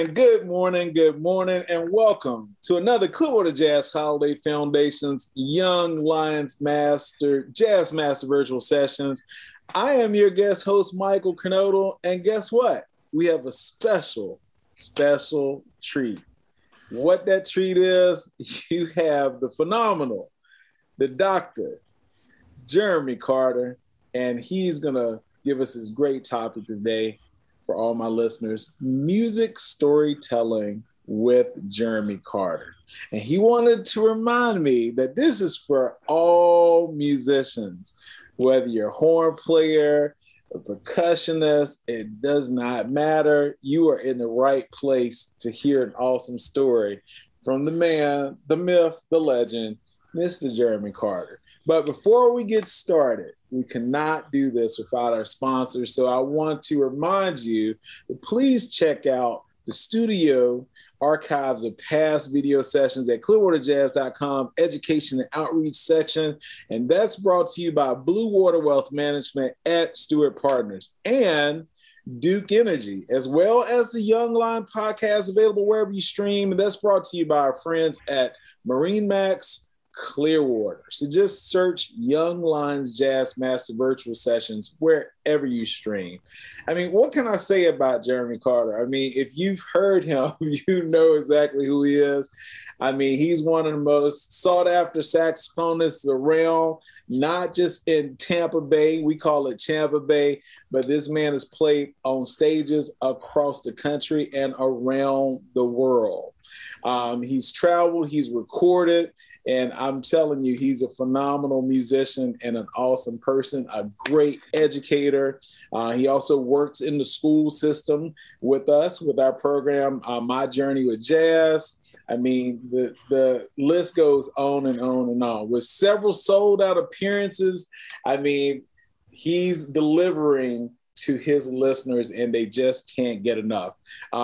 good morning, and welcome to another Clearwater Jazz Holiday Foundation's Young Lions Jazz Master Virtual Sessions. I am your guest host, Michael Kernodle, and guess what? We have a special treat. What that treat is, you have the phenomenal, the Dr. Jeremy Carter, and he's going to give us his great topic today for all my listeners, music storytelling with Jeremy Carter. And he wanted to remind me that this is for all musicians, whether you're a horn player, a percussionist, it does not matter. You are in the right place to hear an awesome story from the man, the myth, the legend, Mr. Jeremy Carter. But before we get started, we cannot do this without our sponsors. So I want to remind you to please check out the studio archives of past video sessions at clearwaterjazz.com education and outreach section. And that's brought to you by Blue Water Wealth Management at Stewart Partners and Duke Energy, as well as the Young Line podcast available wherever you stream. And that's brought to you by our friends at MarineMax Clearwater. So just search Young Lions Jazz Master Virtual Sessions wherever you stream. I mean, what can I say about Jeremy Carter? I mean, if you've heard him, you know exactly who he is. I mean, he's one of the most sought after saxophonists around, not just in Tampa Bay. We call it Champa Bay, but this man has played on stages across the country and around the world. He's traveled, he's recorded, and I'm telling you, he's a phenomenal musician and an awesome person, a great educator. He also works in the school system with us, with our program, My Journey with Jazz. I mean, the list goes on and on and on. With several sold out appearances, I mean, he's delivering to his listeners and they just can't get enough.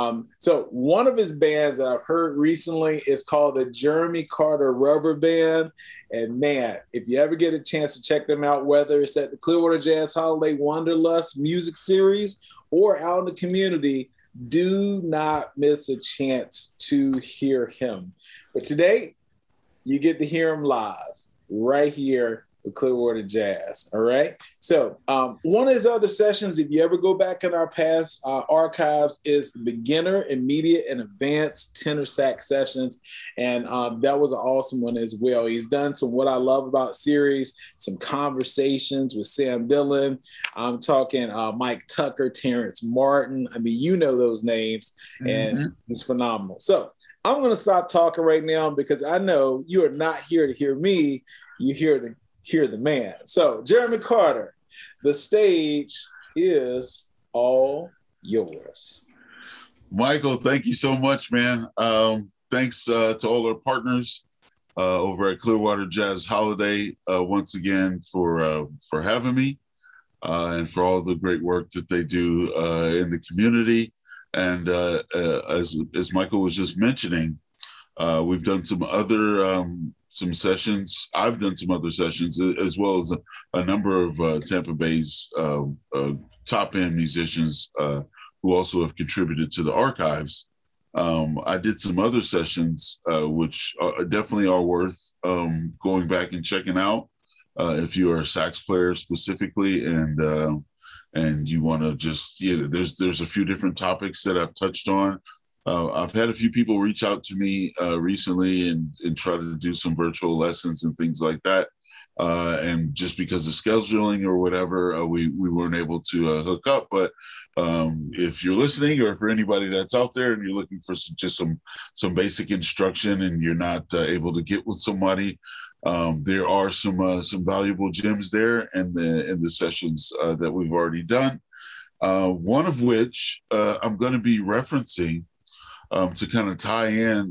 So one of his bands that I've heard recently is called the Jeremy Carter Rubber Band. And man, if you ever get a chance to check them out, whether it's at the Clearwater Jazz Holiday Wanderlust music series or out in the community, do not miss a chance to hear him. But today, you get to hear him live right here with Clearwater Jazz. All right. So one of his other sessions, if you ever go back in our past archives, is the beginner, intermediate, and advanced tenor sax sessions. And that was an awesome one as well. He's done some What I Love About series, some conversations with Sam Dillon. I'm talking Mike Tucker, Terrence Martin. I mean, you know those names, and it's phenomenal. So I'm going to stop talking right now because I know you are not here to hear me. You're here to hear the man. So, Jeremy Carter, the stage is all yours. Michael, thank you so much, man. Thanks to all our partners over at Clearwater Jazz Holiday once again for having me and for all the great work that they do in the community. And as Michael was just mentioning, we've done some sessions. I've done some other sessions as well as a number of Tampa Bay's top end musicians who also have contributed to the archives. I did some other sessions which definitely are worth going back and checking out if you are a sax player specifically and you want to just there's a few different topics that I've touched on. I've had a few people reach out to me recently and try to do some virtual lessons and things like that. And just because of scheduling or whatever, we weren't able to hook up. But if you're listening or for anybody that's out there and you're looking for just some basic instruction and you're not able to get with somebody, there are some valuable gems there in the sessions that we've already done. One of which I'm going to be referencing to kind of tie in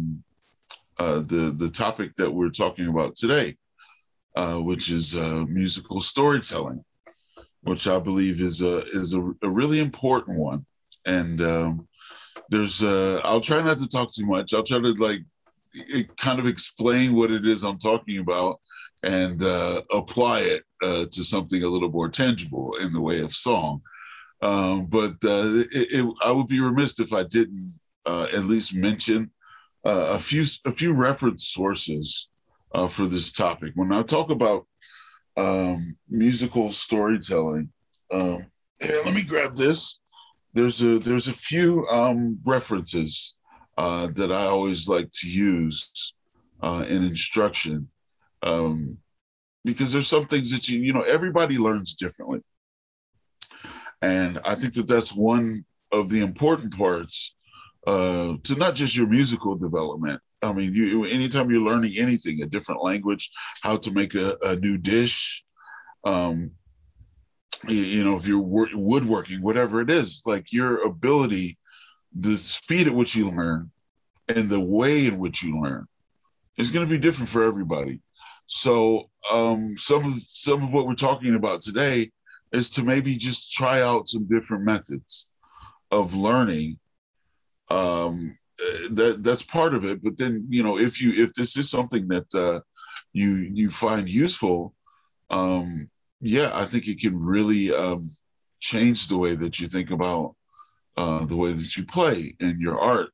the topic that we're talking about today, which is musical storytelling, which I believe is a really important one. And I'll try not to talk too much. I'll try to kind of explain what it is I'm talking about and apply it to something a little more tangible in the way of song. But I would be remiss if I didn't at least mention a few reference sources for this topic. When I talk about musical storytelling, here, let me grab this. There's a few references that I always like to use in instruction, because there's some things that everybody learns differently, and I think that that's one of the important parts to not just your musical development. I mean, anytime you're learning anything, a different language, how to make a new dish, if you're woodworking, whatever it is, like your ability, the speed at which you learn and the way in which you learn is going to be different for everybody. So some of what we're talking about today is to maybe just try out some different methods of learning. That's part of it. But then, if this is something that you find useful, I think it can really change the way that you think about the way that you play and your art,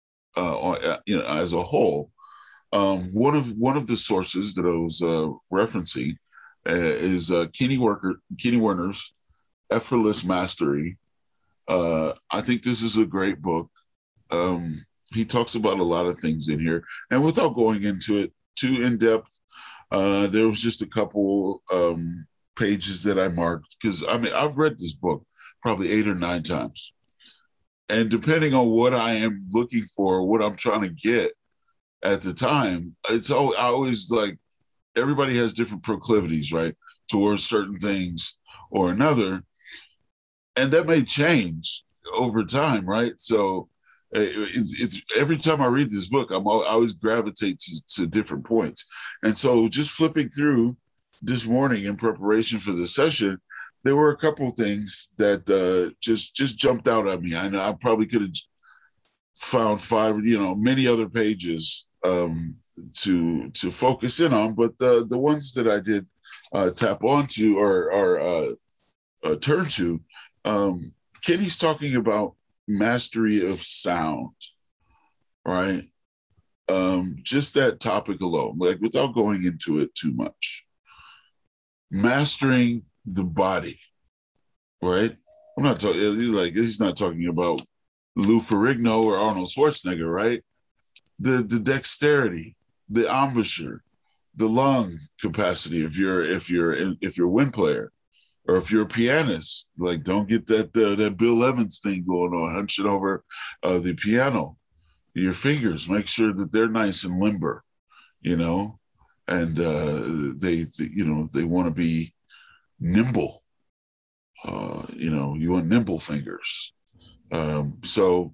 as a whole. One of the sources that I was referencing is Kenny Werner's Effortless Mastery. I think this is a great book. He talks about a lot of things in here, and without going into it too in depth, there was just a couple pages that I marked, because I've read this book probably 8 or 9 times, and depending on what I am looking for, what I'm trying to get at the time, I always like, everybody has different proclivities, right, towards certain things or another, and that may change over time, right? So it's every time I read this book, I always gravitate to different points. And so just flipping through this morning in preparation for the session, there were a couple of things that just jumped out at me. I know I probably could have found 5, many other pages to focus in on, but the ones that I did tap onto or turn to, Kenny's talking about mastery of sound, right? Just that topic alone, like without going into it too much. Mastering the body, right? I'm not talking like he's not talking about Lou Ferrigno or Arnold Schwarzenegger, right? The dexterity, the embouchure, the lung capacity. If you're a wind player, or if you're a pianist, like don't get that Bill Evans thing going on, hunching over the piano. Your fingers, make sure that they're nice and limber, and they want to be nimble. You want nimble fingers. So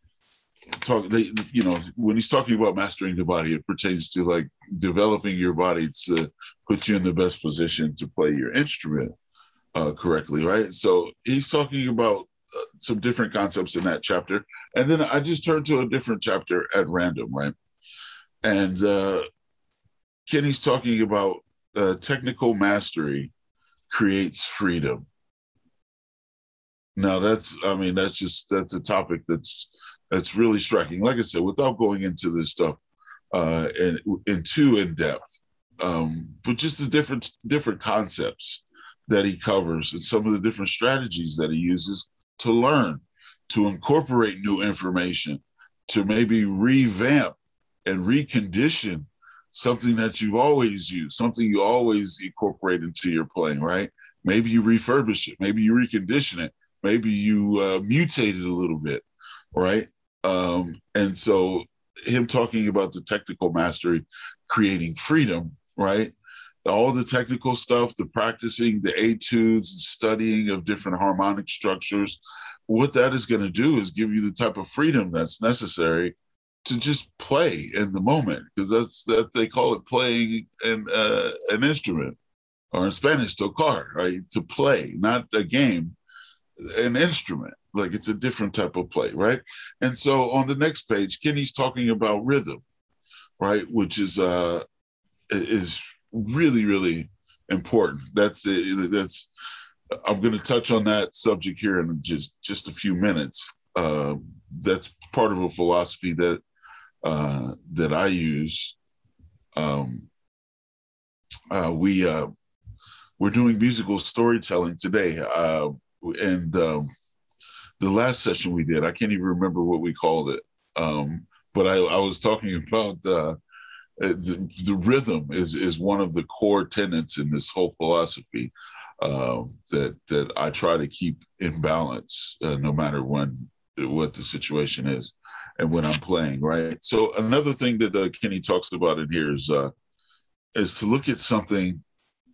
when he's talking about mastering the body, it pertains to like developing your body to put you in the best position to play your instrument correctly, right? So he's talking about some different concepts in that chapter, and then I just turned to a different chapter at random, right? And Kenny's talking about technical mastery creates freedom. Now that's a topic that's really striking. Like I said, without going into this stuff in too in depth, but just the different concepts that he covers and some of the different strategies that he uses to learn, to incorporate new information, to maybe revamp and recondition something that you've always used, something you always incorporate into your playing, right? Maybe you refurbish it, maybe you recondition it, maybe you mutate it a little bit, right? And so him talking about the technical mastery, creating freedom, right? All the technical stuff, the practicing, the etudes, studying of different harmonic structures, what that is going to do is give you the type of freedom that's necessary to just play in the moment, because that they call it playing an instrument, or in Spanish, tocar, right? To play, not a game, an instrument. Like it's a different type of play, right? And so on the next page, Kenny's talking about rhythm, right? Which is really, really important. That's I'm going to touch on that subject here in just a few minutes. that's part of a philosophy that I use. We're doing musical storytelling today, and the last session we did, I can't even remember what we called it, but I was talking about the rhythm is one of the core tenets in this whole philosophy, that I try to keep in balance, no matter what the situation is and when I'm playing, right? So another thing that Kenny talks about in here is to look at something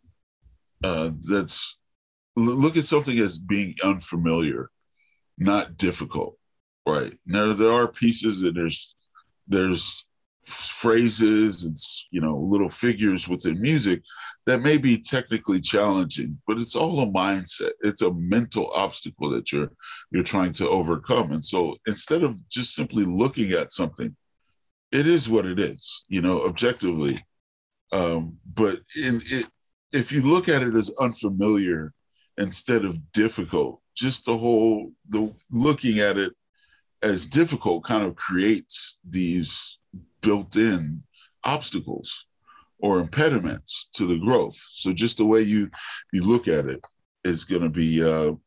look at something as being unfamiliar, not difficult, right? Now there are pieces and there's phrases and little figures within music that may be technically challenging, but it's all a mindset. It's a mental obstacle that you're trying to overcome. And so instead of just simply looking at something, it is what it is, objectively. But if you look at it as unfamiliar instead of difficult, just the looking at it as difficult kind of creates these built-in obstacles or impediments to the growth. So just the way you look at it is going to be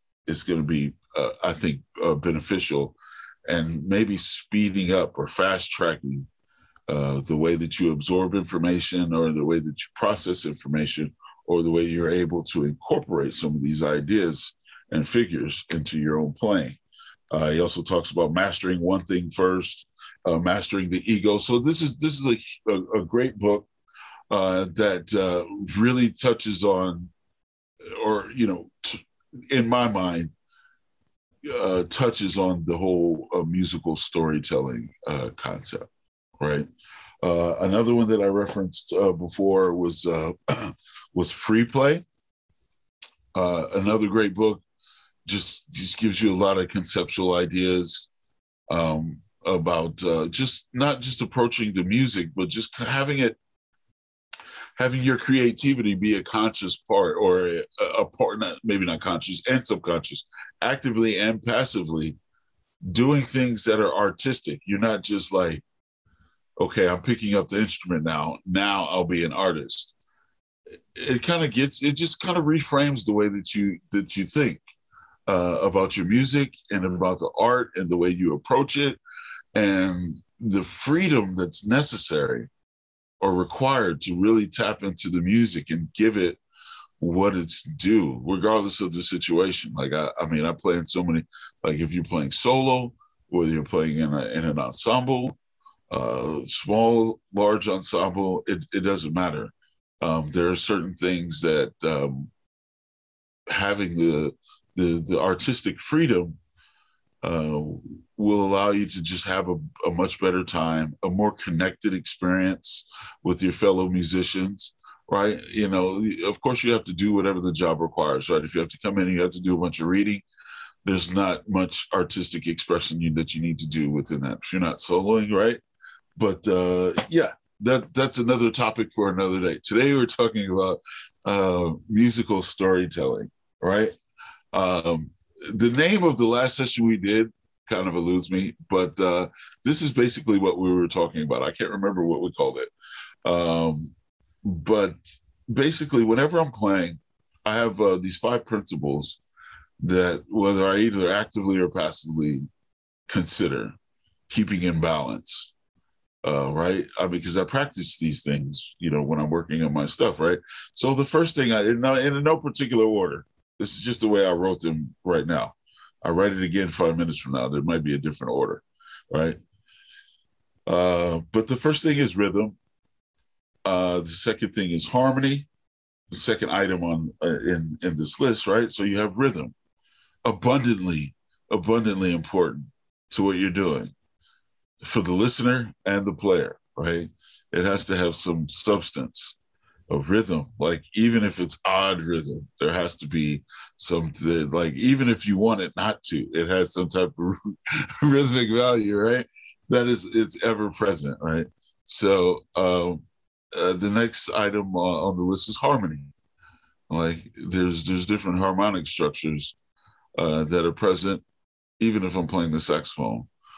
I think beneficial, and maybe speeding up or fast tracking the way that you absorb information, or the way that you process information, or the way you're able to incorporate some of these ideas and figures into your own playing. He also talks about mastering one thing first, mastering the ego. So this is a great book that really touches on, or in my mind, touches on the whole musical storytelling concept, right? Another one that I referenced before was Free Play. Another great book, just gives you a lot of conceptual ideas about just not just approaching the music, but just having your creativity be a conscious part, or a part, maybe not conscious and subconscious, actively and passively doing things that are artistic. You're not just like, okay, I'm picking up the instrument now I'll be an artist. It just kind of reframes the way that you think about your music and about the art and the way you approach it, and the freedom that's necessary or required to really tap into the music and give it what it's due, regardless of the situation. Like I play in so many, like if you're playing solo, whether you're playing in an ensemble, small, large ensemble, it doesn't matter. There are certain things that having the artistic freedom will allow you to just have a much better time, a more connected experience with your fellow musicians, right? Of course you have to do whatever the job requires, right? If you have to come in and you have to do a bunch of reading, there's not much artistic expression that you need to do within that if you're not soloing, right? But that's another topic for another day. Today we're talking about musical storytelling, right? The name of the last session we did kind of eludes me, but this is basically what we were talking about. I can't remember what we called it. But basically, whenever I'm playing, I have these 5 principles that, whether I either actively or passively consider keeping in balance, right? Because I practice these things, when I'm working on my stuff, right? So the first thing, in no particular order, this is just the way I wrote them right now. I write it again 5 minutes from now. There might be a different order, right? But the first thing is rhythm. The second thing is harmony. The second item in this list, right? So you have rhythm, abundantly important to what you're doing for the listener and the player, right? It has to have some substance of rhythm. Like, even if it's odd rhythm, there has to be something, like, even if you want it not to, it has some type of rhythmic value, right? It's ever present, right? So the next item on the list is harmony. Like, there's different harmonic structures that are present, even if I'm playing the saxophone.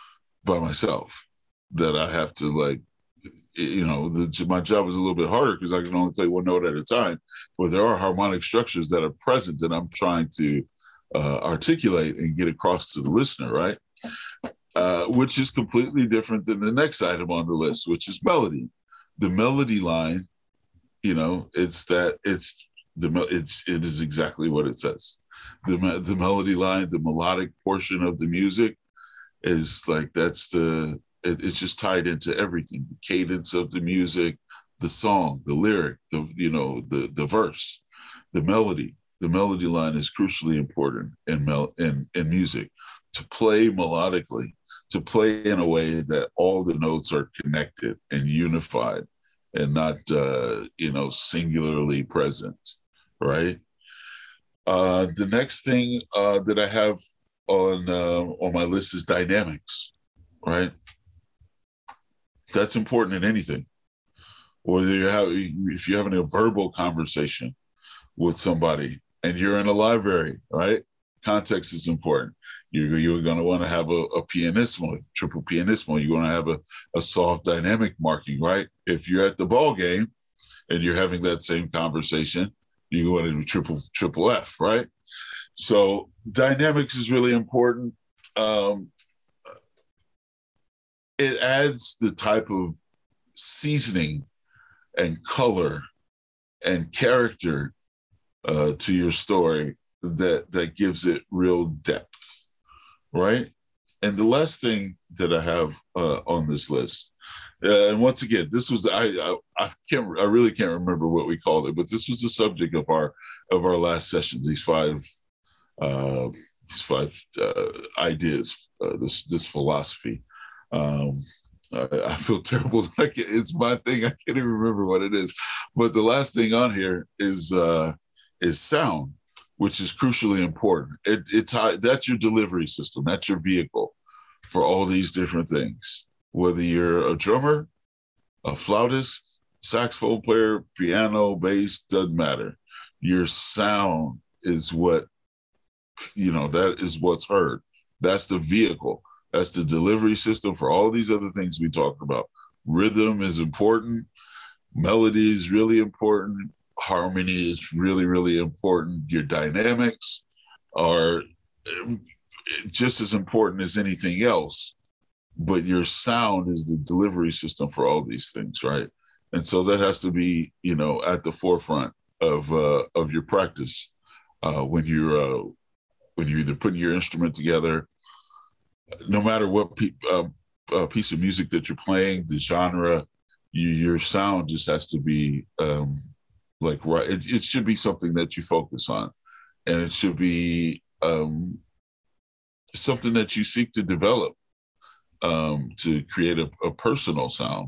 by myself that I have to like, my job is a little bit harder because I can only play one note at a time, but there are harmonic structures that are present that I'm trying to articulate and get across to the listener, right? Which is completely different than the next item on the list, which is melody. The melody line, it is exactly what it says. The melody line, the melodic portion of the music is like, it's just tied into everything. The cadence of the music, the song, the lyric, the verse, the melody. The melody line is crucially important in music. To play melodically, to play in a way that all the notes are connected and unified and not, singularly present, right? The next thing that I have on my list is dynamics, right? That's important in anything. If you're having a verbal conversation with somebody and you're in a library, right? Context is important. You're going to want to have a pianissimo, triple pianissimo. You're going to have a soft dynamic marking, right? If you're at the ball game and you're having that same conversation, you're going to do triple F, right? So dynamics is really important. It adds the type of seasoning and color and character to your story that gives it real depth, right? And the last thing that I have on this list, and once again, this was I really can't remember what we called it, but this was the subject of our last session. These five ideas, this philosophy. I feel terrible. Like it's my thing. I can't even remember what it is. But the last thing on here is sound, which is crucially important. That's your delivery system. That's your vehicle for all these different things. Whether you're a drummer, a flautist, saxophone player, piano, bass, doesn't matter. Your sound is what, that is what's heard. That's the vehicle. That's the delivery system for all these other things we talked about. Rhythm is important. Melody is really important. Harmony is really, really important. Your dynamics are just as important as anything else, but your sound is the delivery system for all these things, right? And so that has to be, at the forefront of your practice when you're either putting your instrument together. No matter what piece of music that you're playing, the genre, your sound just has to be right. It should be something that you focus on, and it should be something that you seek to develop to create a personal sound.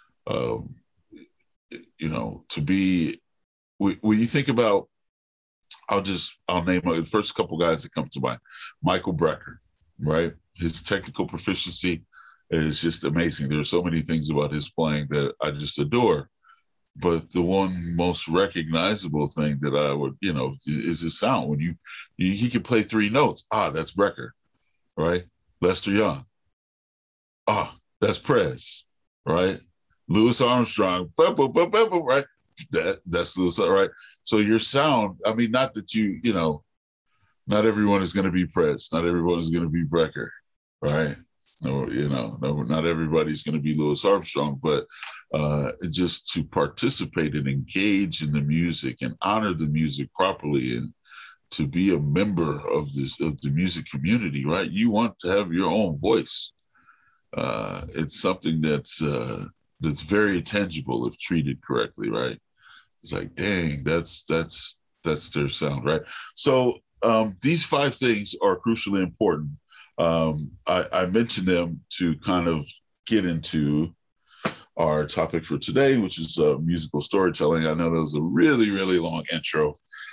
To be when you think about, I'll name the first couple guys that come to mind. Michael Brecker, right? His technical proficiency is just amazing. There are so many things about his playing that I just adore. But the one most recognizable thing that I would, is his sound. When he can play three notes. That's Brecker, right? Lester Young. That's Prez, right? Louis Armstrong, right? That's Louis, right? So your sound, I mean, not that not everyone is going to be Prez. Not everyone is going to be Brecker, right? No, not everybody's going to be Louis Armstrong, but just to participate and engage in the music and honor the music properly, and to be a member of the music community, right? You want to have your own voice. It's something that's very tangible if treated correctly, right? It's like, dang, that's their sound, right? So these five things are crucially important. I mentioned them to kind of get into our topic for today, which is musical storytelling. I know that was a really, really long intro.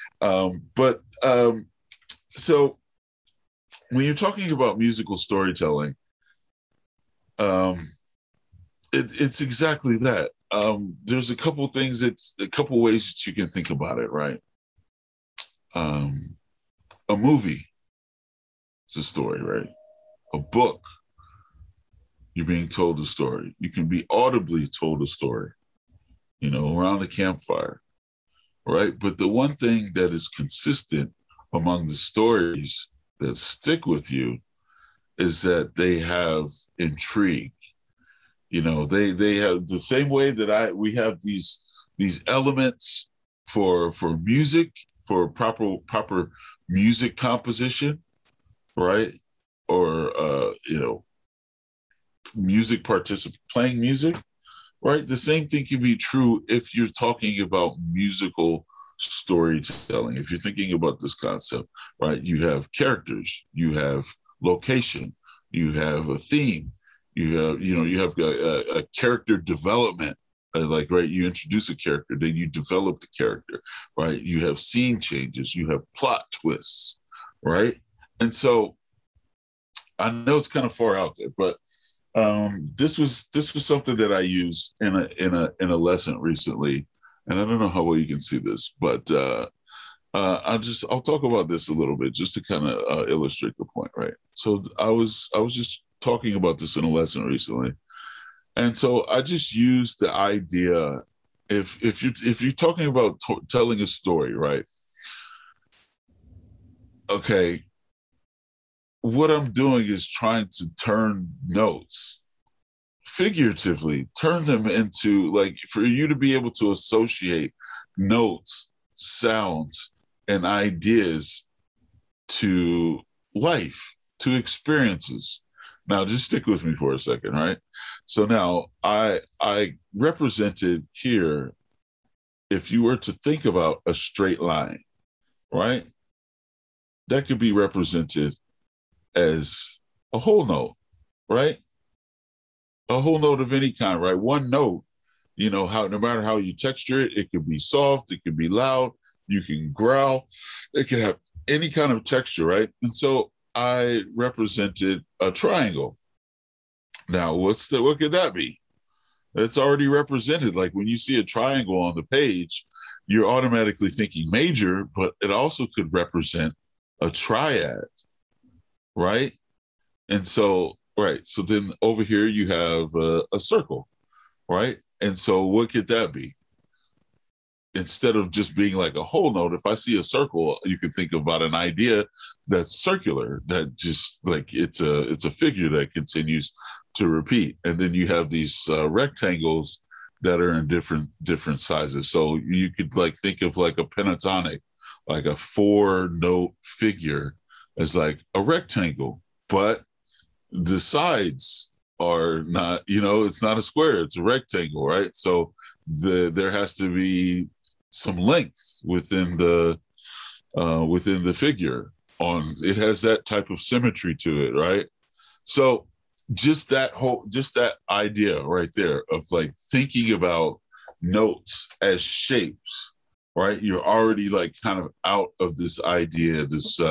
So when you're talking about musical storytelling, it's exactly that. There's a couple ways that you can think about it, right? A movie is a story, right? A book you're being told a story. You can be audibly told a story, around the campfire, right? But the one thing that is consistent among the stories that stick with you is that they have intrigue. They have the same way that we have these elements for music, for proper music composition, right? Or playing music, right? The same thing can be true if you're talking about musical storytelling. If you're thinking about this concept, right? You have characters, you have location, you have a theme, you have a character development. Right, you introduce a character, then you develop the character, right? You have scene changes, you have plot twists, right? And so I know it's kind of far out there, but this was something that I used in a lesson recently, and I don't know how well you can see this, but I'll talk about this a little bit just to kind of illustrate the point, right? So I was just talking about this in a lesson recently, and so I just used the idea if you're talking about telling a story, right? Okay, what I'm doing is trying to turn notes, figuratively, turn them into, like, for you to be able to associate notes, sounds, and ideas to life, to experiences. Now, just stick with me for a second, right? So now I represented here, if you were to think about a straight line, right? That could be represented as a whole note, right? A whole note of any kind, right? One note, how, no matter how you texture it, it could be soft, it could be loud, you can growl, it can have any kind of texture, right? And so I represented a triangle. Now, what could that be? It's already represented. Like when you see a triangle on the page, you're automatically thinking major, but it also could represent a triad, right? And so, right. So then over here you have a circle, right? And so what could that be? Instead of just being like a whole note, if I see a circle, you can think about an idea that's circular, that just like it's a figure that continues to repeat. And then you have these rectangles that are in different sizes. So you could like think of like a pentatonic, like a 4-note figure as like a rectangle, but the sides are not, it's not a square, it's a rectangle, right? So there has to be some length within the figure. It has that type of symmetry to it, right? So just that idea right there of like thinking about notes as shapes, right? You're already like kind of out of this idea,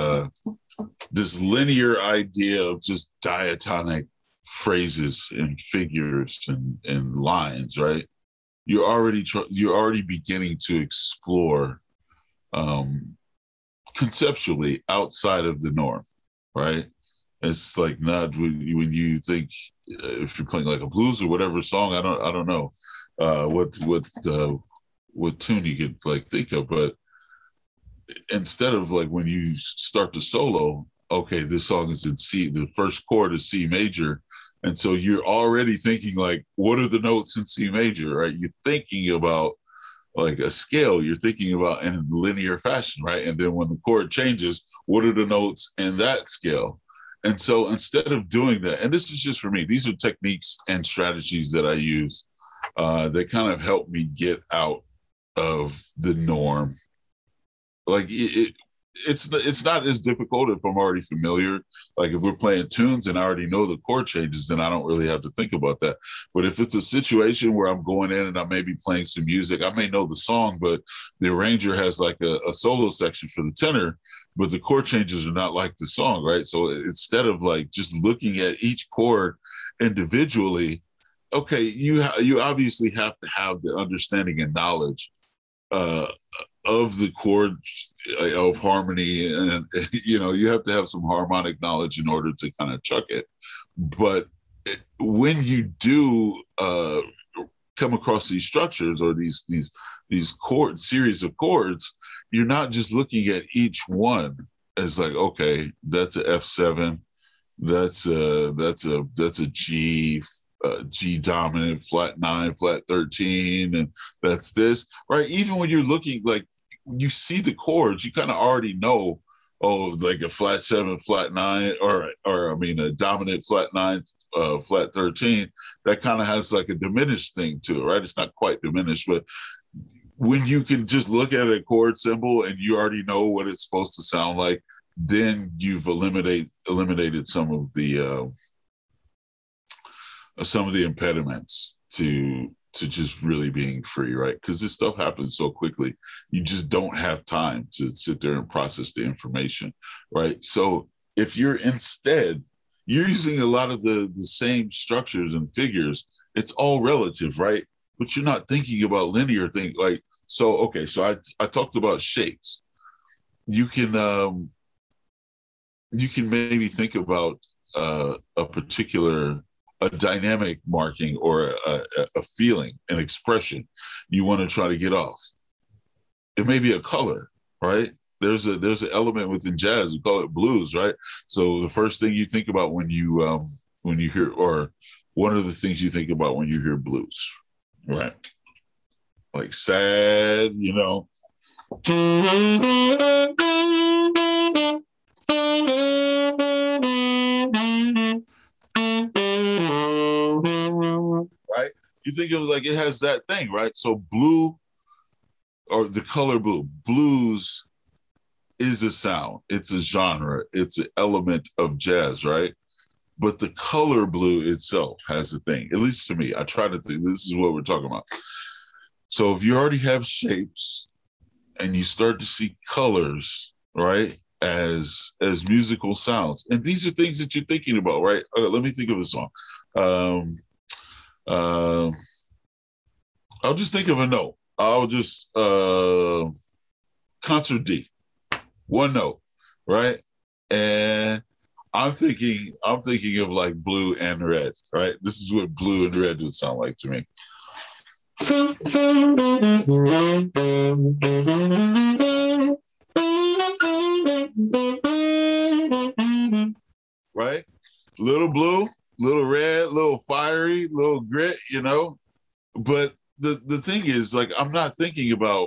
this linear idea of just diatonic phrases and figures and lines, right? You're already beginning to explore conceptually outside of the norm, right? It's like not when you think, if you're playing like a blues or whatever song, I don't know what tune you could like think of, but instead of like when you start the solo, okay, this song is in C, the first chord is C major. And so you're already thinking like, what are the notes in C major, right? You're thinking about like a scale, you're thinking about in a linear fashion, right? And then when the chord changes, what are the notes in that scale? And so instead of doing that, and this is just for me, these are techniques and strategies that I use that kind of help me get out of the norm. Like it's not as difficult if I'm already familiar. Like if we're playing tunes and I already know the chord changes, then I don't really have to think about that. But if it's a situation where I'm going in and I may be playing some music, I may know the song, but the arranger has like a solo section for the tenor, but the chord changes are not like the song, right? So instead of like just looking at each chord individually, okay, you obviously have to have the understanding and knowledge of the chords of harmony, and you have to have some harmonic knowledge in order to kind of chuck it. But when you do come across these structures or these chord series of chords, you're not just looking at each one as like, okay, that's a F7, that's a G dominant, flat 9, flat 13, and that's this, right? Even when you're looking, like, you see the chords, you kind of already know, oh, like a flat 7, flat 9, or I mean a dominant flat 9, flat 13. That kind of has like a diminished thing to it, right? It's not quite diminished, but when you can just look at a chord symbol and you already know what it's supposed to sound like, then you've eliminated some of the impediments to just really being free, right? Because this stuff happens so quickly, you just don't have time to sit there and process the information, right? So if you're instead you're using a lot of the same structures and figures, it's all relative, right? But you're not thinking about linear things, like, so okay, so I talked about shapes. You can maybe think about a dynamic marking or a feeling, an expression you want to try to get off. It may be a color, right? There's an element within jazz, we call it blues, right? So the first thing you think about when you hear, or one of the things you think about when you hear blues, right? Like sad, right? You think of, like, it has that thing, right? So blue, or the color blue, blues is a sound, it's a genre, it's an element of jazz, right? But the color blue itself has a thing, at least to me. I try to think this is what we're talking about. So if you already have shapes and you start to see colors, right, as musical sounds, and these are things that you're thinking about, right? Let me think of a song. I'll just think of a note. I'll just concert D, one note, right? And I'm thinking of like blue and red, right? This is what blue and red would sound like to me. Right? Little blue, little red, little fiery, little grit, But the thing is, like, I'm not thinking about,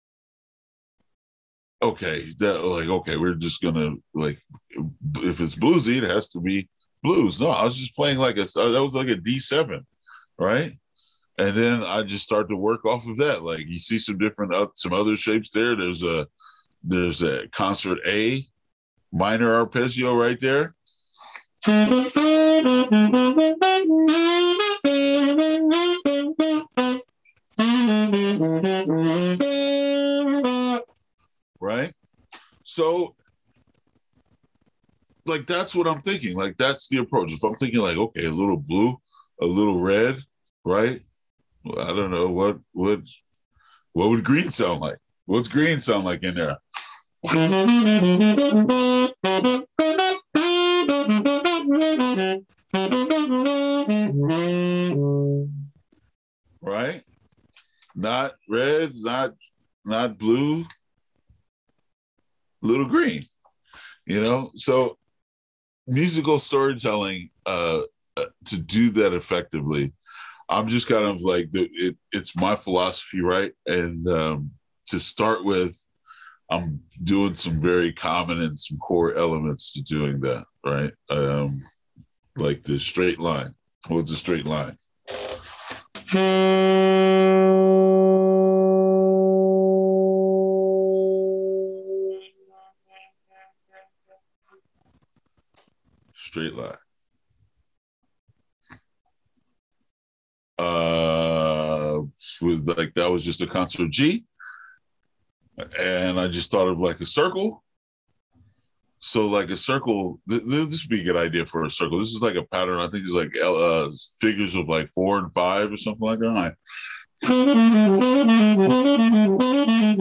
okay, we're just gonna, like, if it's bluesy, it has to be blues. No, I was just playing that was like a D7, right? And then I just start to work off of that. Like, you see some other shapes there. There's a concert A minor arpeggio right there. Right? So, like, that's what I'm thinking. Like, that's the approach. If I'm thinking, like, okay, a little blue, a little red, right? Well, I don't know, what would green sound like? What's green sound like in there? Right? Not red, not blue, little green. So musical storytelling, to do that effectively, I'm just kind of like, it's my philosophy, right? And to start with, I'm doing some very common and some core elements to doing that, right? Like the straight line. What's a straight line? Straight line. Like, that was just a concert G, and I just thought of like a circle. So like a circle, this would be a good idea for a circle. This is like a pattern. I think it's like figures of like 4 and 5 or something like that.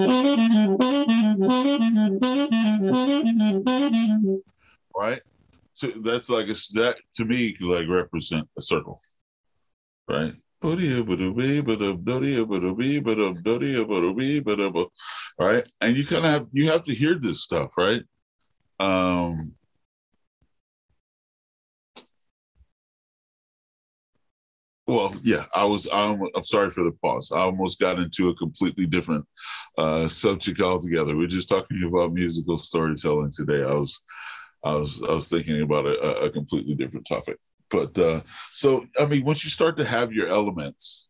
Right? that's like that to me could like represent a circle, right? Right, and you kind of have to hear this stuff, right? Um, Well, yeah, I'm sorry for the pause. I almost got into a completely different subject altogether. We're just talking about musical storytelling today. I was thinking about a completely different topic. But so, I mean, once you start to have your elements,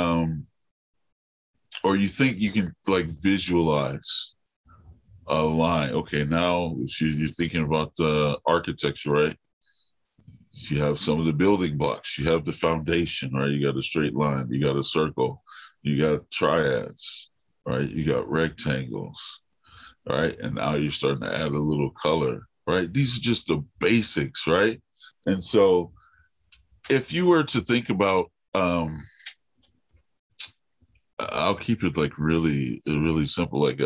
or you think you can like visualize a line. Okay, now you're thinking about the architecture, right? You have some of the building blocks. You have the foundation, right? You got a straight line. You got a circle. You got triads, right? You got rectangles, right? And now you're starting to add a little color, right? These are just the basics, right? And so if you were to think about, I'll keep it like really, really simple, like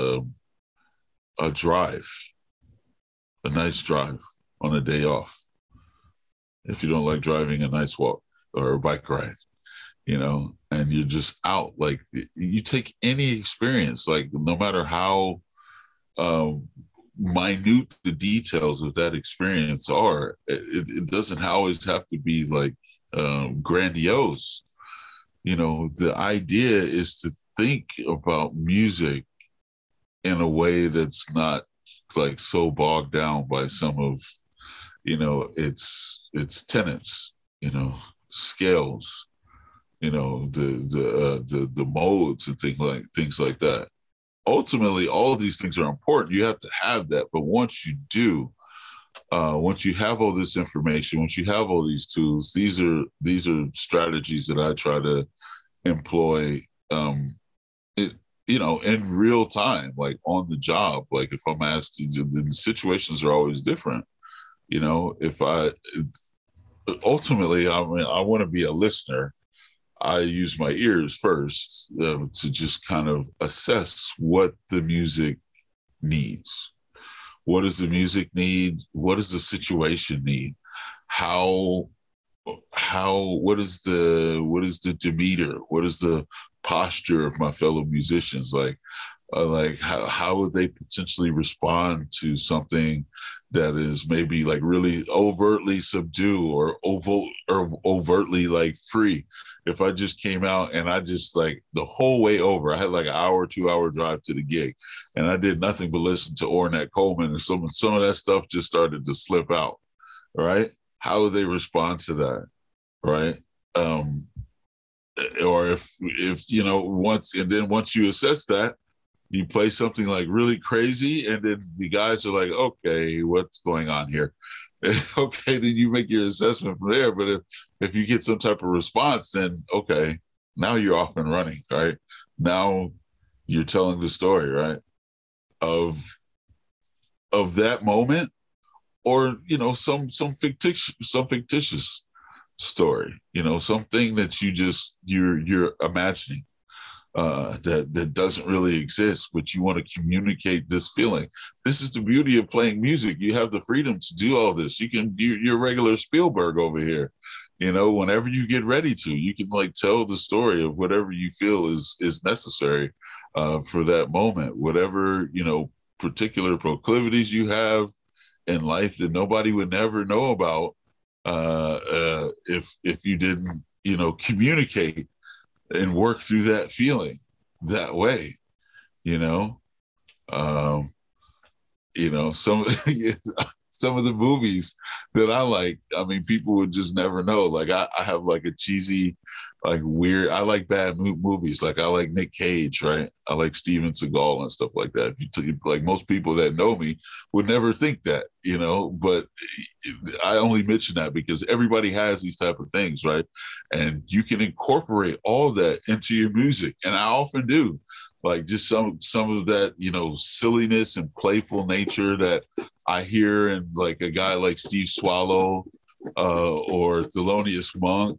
a drive, a nice drive on a day off. If you don't like driving, a nice walk or a bike ride, and you're just out. Like you take any experience, like no matter how minute the details of that experience are, it doesn't always have to be like grandiose. The idea is to think about music in a way that's not like so bogged down by some of its tenets, scales, the modes and things like that. Ultimately, all of these things are important. You have to have that, but once you do, once you have all this information, once you have all these tools, these are strategies that I try to employ. In real time, like on the job. Like if I'm asked, the situations are always different. If ultimately, I mean, I want to be a listener. I use my ears first to just kind of assess what the music needs. What does the music need? What does the situation need? What is the demeanor? What is the posture of my fellow musicians? Like how would they potentially respond to something that is maybe like really overtly subdue or overtly like free? If I just came out and I just like the whole way over, I had like an hour, 2 hour drive to the gig, and I did nothing but listen to Ornette Coleman, and some of that stuff just started to slip out. Right? How would they respond to that? Right? Or if once you assess that, you play something like really crazy, and then the guys are like, okay, what's going on here? Okay, then you make your assessment from there. But if you get some type of response, then okay, now you're off and running, right? Now you're telling the story, right? Of that moment, or some fictitious story, something that you're imagining. That doesn't really exist, but you want to communicate this feeling. This is the beauty of playing music. You have the freedom to do all this. You're regular Spielberg over here. Whenever you get ready to, you can like tell the story of whatever you feel is necessary for that moment. Whatever particular proclivities you have in life that nobody would never know about if you didn't communicate and work through that feeling that way, um, some some of the movies that I like, I mean, people would just never know. Like I have like a cheesy, like weird, I like bad movies. Like I like Nick Cage, right? I like Steven Seagal and stuff like that. Like most people that know me would never think that, but I only mention that because everybody has these type of things, right? And you can incorporate all that into your music. And I often do. Like just some of that, silliness and playful nature that I hear in like a guy like Steve Swallow or Thelonious Monk,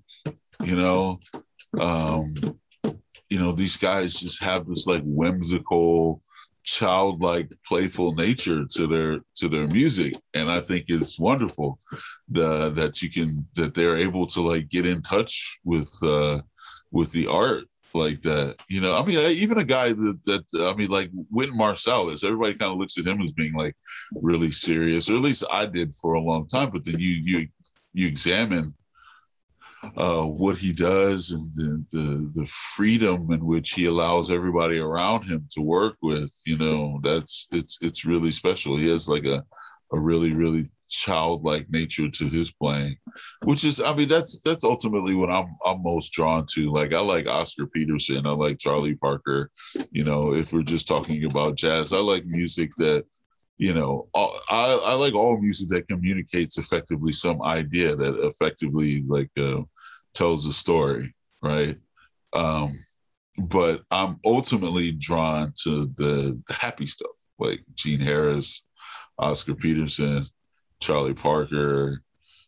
these guys just have this like whimsical, childlike, playful nature to their music, and I think it's wonderful that they're able to like get in touch with the art like that. You know, I mean, even a guy that I mean, like Wynton Marsalis, everybody kind of looks at him as being like really serious, or at least I did for a long time. But then you examine what he does and the freedom in which he allows everybody around him to work with, you know, it's really special. He has like a really, really childlike nature to his playing, which is, I mean, that's ultimately what I'm most drawn to. Like, I like Oscar Peterson, I like Charlie Parker. You know, if we're just talking about jazz, I like music that, you know, I like all music that communicates effectively some idea that effectively like tells a story, right? But I'm ultimately drawn to the happy stuff, like Gene Harris, Oscar Peterson, Charlie Parker.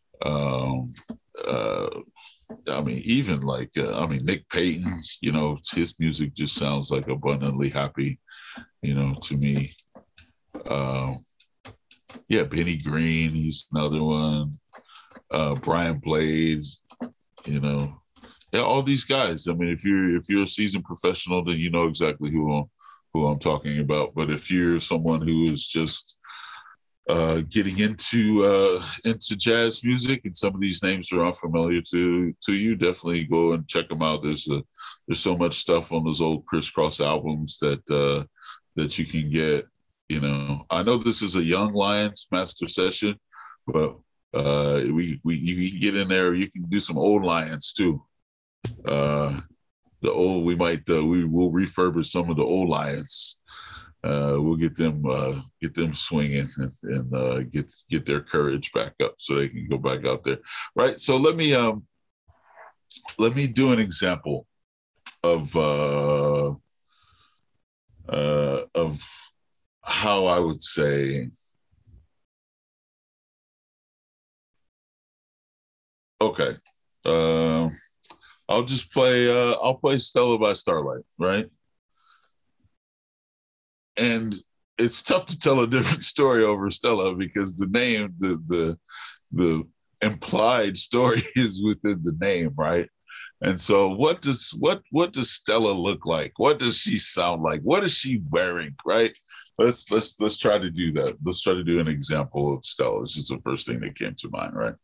I mean, even like I mean, Nick Payton. You know, his music just sounds like abundantly happy. You know, to me. Yeah, Benny Green, he's another one. Brian Blade, you know, yeah, all these guys. I mean, if you're a seasoned professional, then you know exactly who I'm talking about. But if you're someone who is just getting into jazz music, and some of these names are unfamiliar to you, definitely go and check them out. There's so much stuff on those old Criss Cross albums that you can get. You know, I know this is a Young Lions master session, but you can get in there. You can do some old Lions too. The old, we will refurbish some of the old Lions. We'll get them swinging and get their courage back up so they can go back out there. Right. So let me do an example of how I would say, okay, I'll just play, I'll play Stella by Starlight, right? And it's tough to tell a different story over Stella because the name, the implied story is within the name, right? And so what does Stella look like? What does she sound like? What is she wearing, right? Let's try to do that. Let's try to do an example of Stella. It's just the first thing that came to mind, right?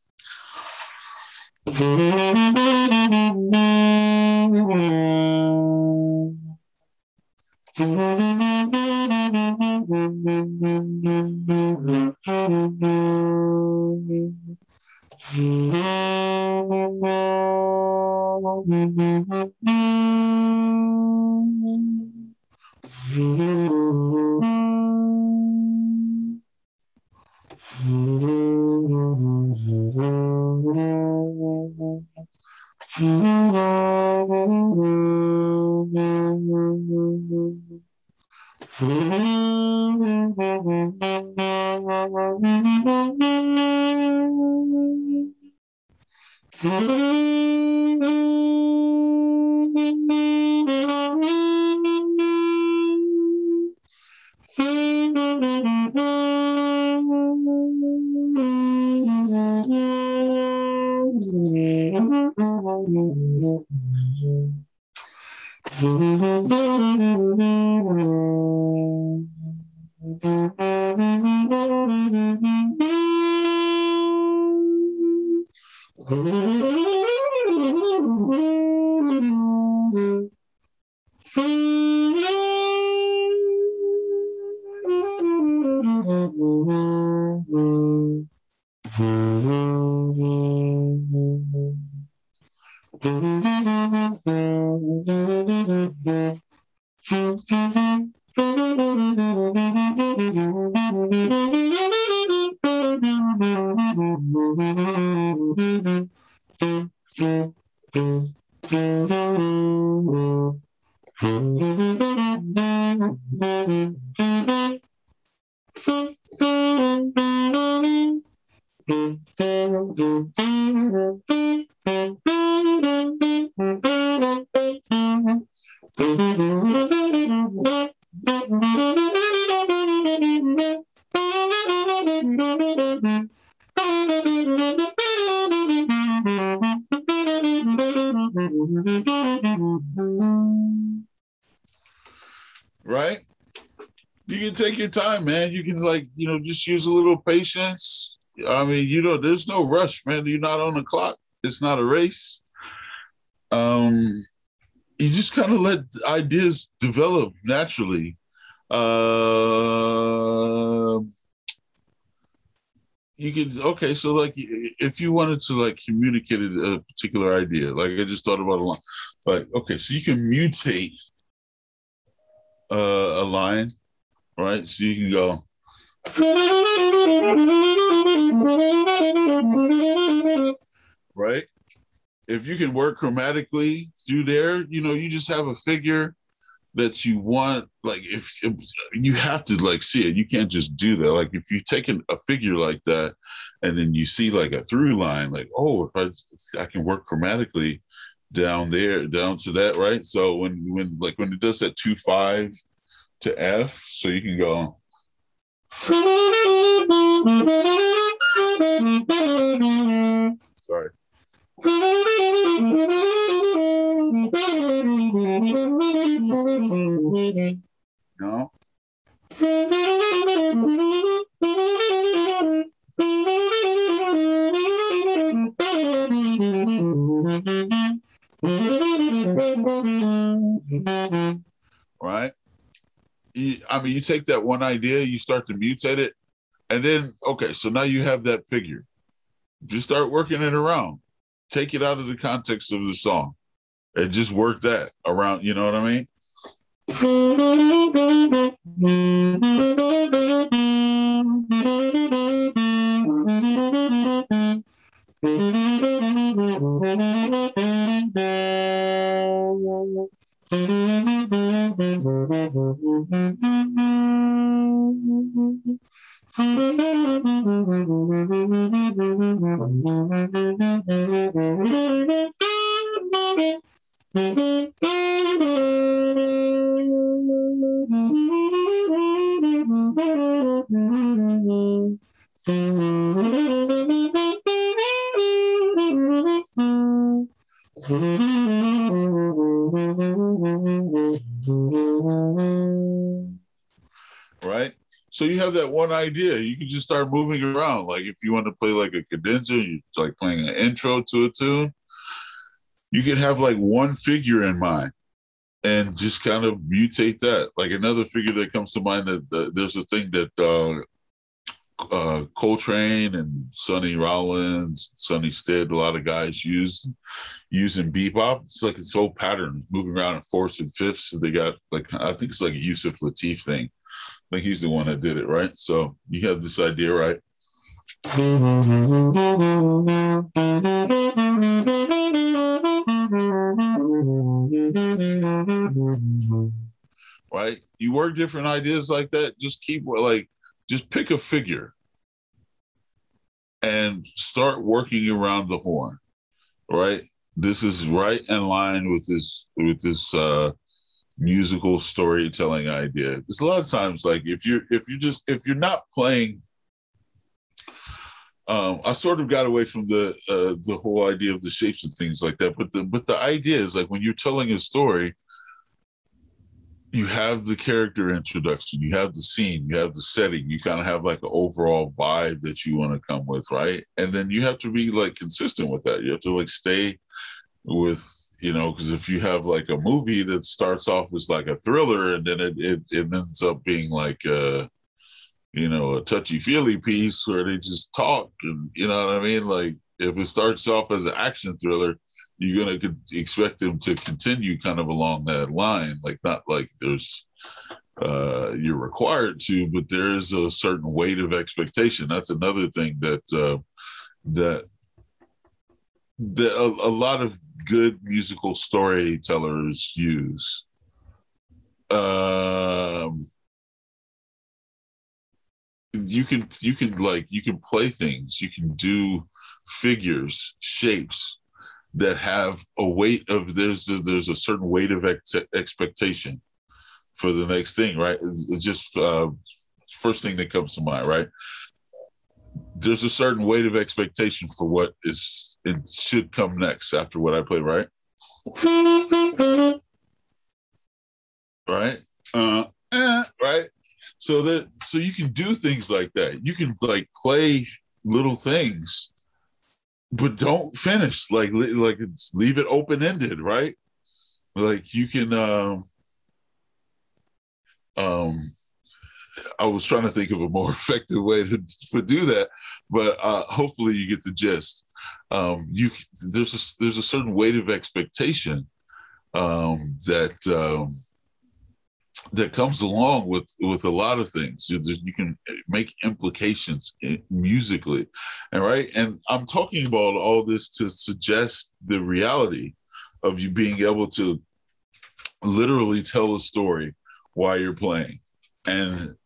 take your time, man. You can just use a little patience. I mean, there's no rush, man. You're not on the clock. It's not a race. You just kind of let ideas develop naturally. You could, okay, so like if you wanted to like communicate a particular idea, like I just thought about a line, like, okay, so you can mutate a line, right? So you can go, right? If you can work chromatically through there, you just have a figure that you want. Like if you have to like see it, you can't just do that. Like if you take a figure like that and then you see like a through line, like, oh, if I can work chromatically down there, down to that, right? So when it does that 2/5 to F, so you can go sorry. No. Right? You take that one idea, you start to mutate it, and then, okay, so now you have that figure. Just start working it around. Take it out of the context of the song and just work that around, you know what I mean? Right? So you have that one idea. You can just start moving around. Like if you want to play like a cadenza, you're like playing an intro to a tune, you can have like one figure in mind and just kind of mutate that. Like another figure that comes to mind, that there's a thing that Coltrane and Sonny Rollins, Sonny Stitt, a lot of guys use in bebop. It's like it's whole pattern, moving around in fourths and fifths. So they got like, I think it's like a Yusuf Lateef thing. I think he's the one that did it, right? So you have this idea, right? Right? You work different ideas like that. Just pick a figure and start working around the horn, right? This is right in line with this musical storytelling idea. Because a lot of times, like if you're not playing, I sort of got away from the whole idea of the shapes and things like that. But the idea is like when you're telling a story, you have the character introduction, you have the scene, you have the setting, you kind of have like an overall vibe that you want to come with, right? And then you have to be like consistent with that. You have to like stay with, because if you have like a movie that starts off as like a thriller and then it ends up being like a touchy-feely piece where they just talk, and you know what I mean? Like if it starts off as an action thriller, you're going to expect them to continue kind of along that line. Like not like there's you're required to, but there is a certain weight of expectation. That's another thing that a lot of good musical storytellers use. You can play things, you can do figures, shapes that have a weight of there's a certain weight of expectation for the next thing, right? It's just first thing that comes to mind, right? There's a certain weight of expectation for what is it should come next after what I play, right? Right? Right? so you can do things like that. You can like play little things, but don't finish. Like leave it open ended, right? Like you can. I was trying to think of a more effective way to do that, but hopefully you get the gist. There's a certain weight of expectation that that comes along with a lot of things. You can make implications musically, and right. And I'm talking about all this to suggest the reality of you being able to literally tell a story while you're playing. And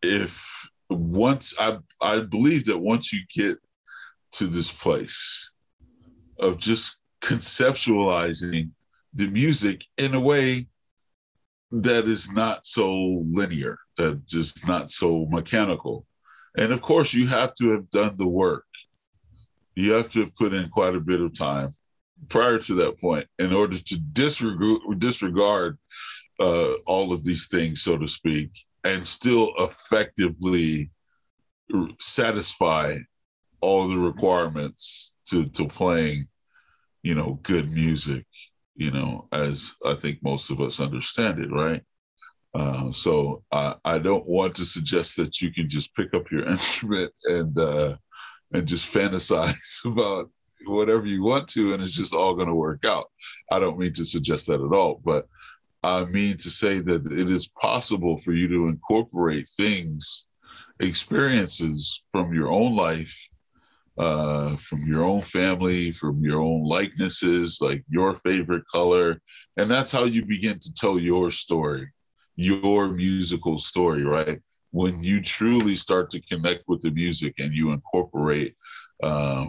I believe that once you get to this place of just conceptualizing the music in a way that is not so linear, that just not so mechanical. And of course, you have to have done the work. You have to have put in quite a bit of time prior to that point in order to disregard all of these things, so to speak, and still effectively satisfy all the requirements to playing, good music, as I think most of us understand it, right? So I don't want to suggest that you can just pick up your instrument and just fantasize about whatever you want to, and it's just all going to work out. I don't mean to suggest that at all, but I mean to say that it is possible for you to incorporate things, experiences from your own life, from your own family, from your own likenesses, like your favorite color. And that's how you begin to tell your story, your musical story, right? When you truly start to connect with the music and you incorporate, I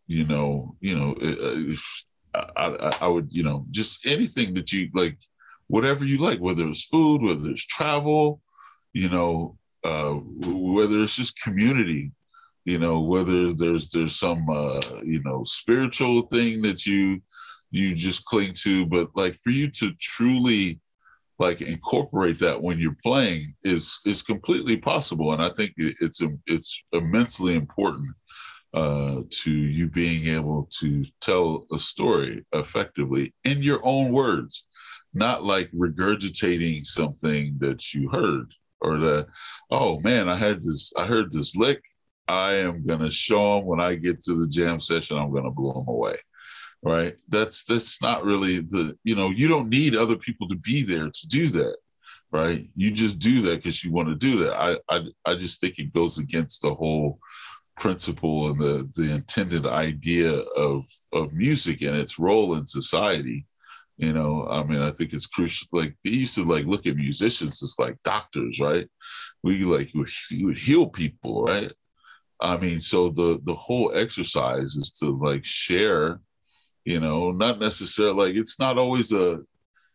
would, just anything that you like, whatever you like, whether it's food, whether it's travel, whether it's just community, whether there's some, spiritual thing that you just cling to, but like for you to truly like incorporate that when you're playing is completely possible. And I think it's immensely important to you being able to tell a story effectively in your own words, not like regurgitating something that you heard or that, oh man, I heard this lick. I am going to show them when I get to the jam session, I'm going to blow them away. Right. That's not really you don't need other people to be there to do that. Right. You just do that because you want to do that. I just think it goes against the whole principle and the intended idea of music and its role in society. I think it's crucial. Like they used to like look at musicians as like doctors, right? You would heal people, right? I mean, so the whole exercise is to like share, not necessarily like it's not always the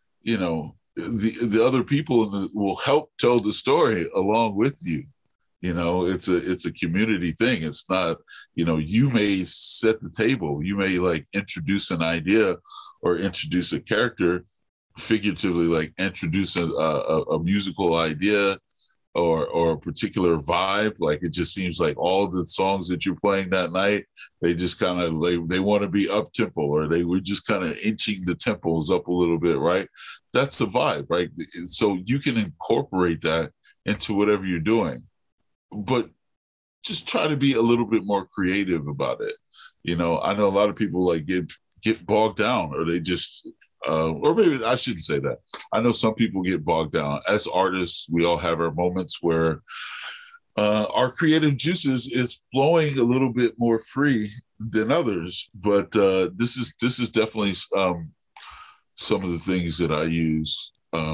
other people will help tell the story along with you. It's a community thing. It's not, you may set the table, you may like introduce an idea or introduce a character, figuratively like introduce a musical idea or a particular vibe. Like it just seems like all the songs that you're playing that night, they just kind of they want to be up tempo, or they were just kind of inching the tempos up a little bit, right? That's the vibe, right? So you can incorporate that into whatever you're doing, but just try to be a little bit more creative about it. I know a lot of people like get bogged down, or they just or maybe I shouldn't say that. I know some people get bogged down. As artists, we all have our moments where our creative juices is flowing a little bit more free than others. But this is definitely some of the things that I use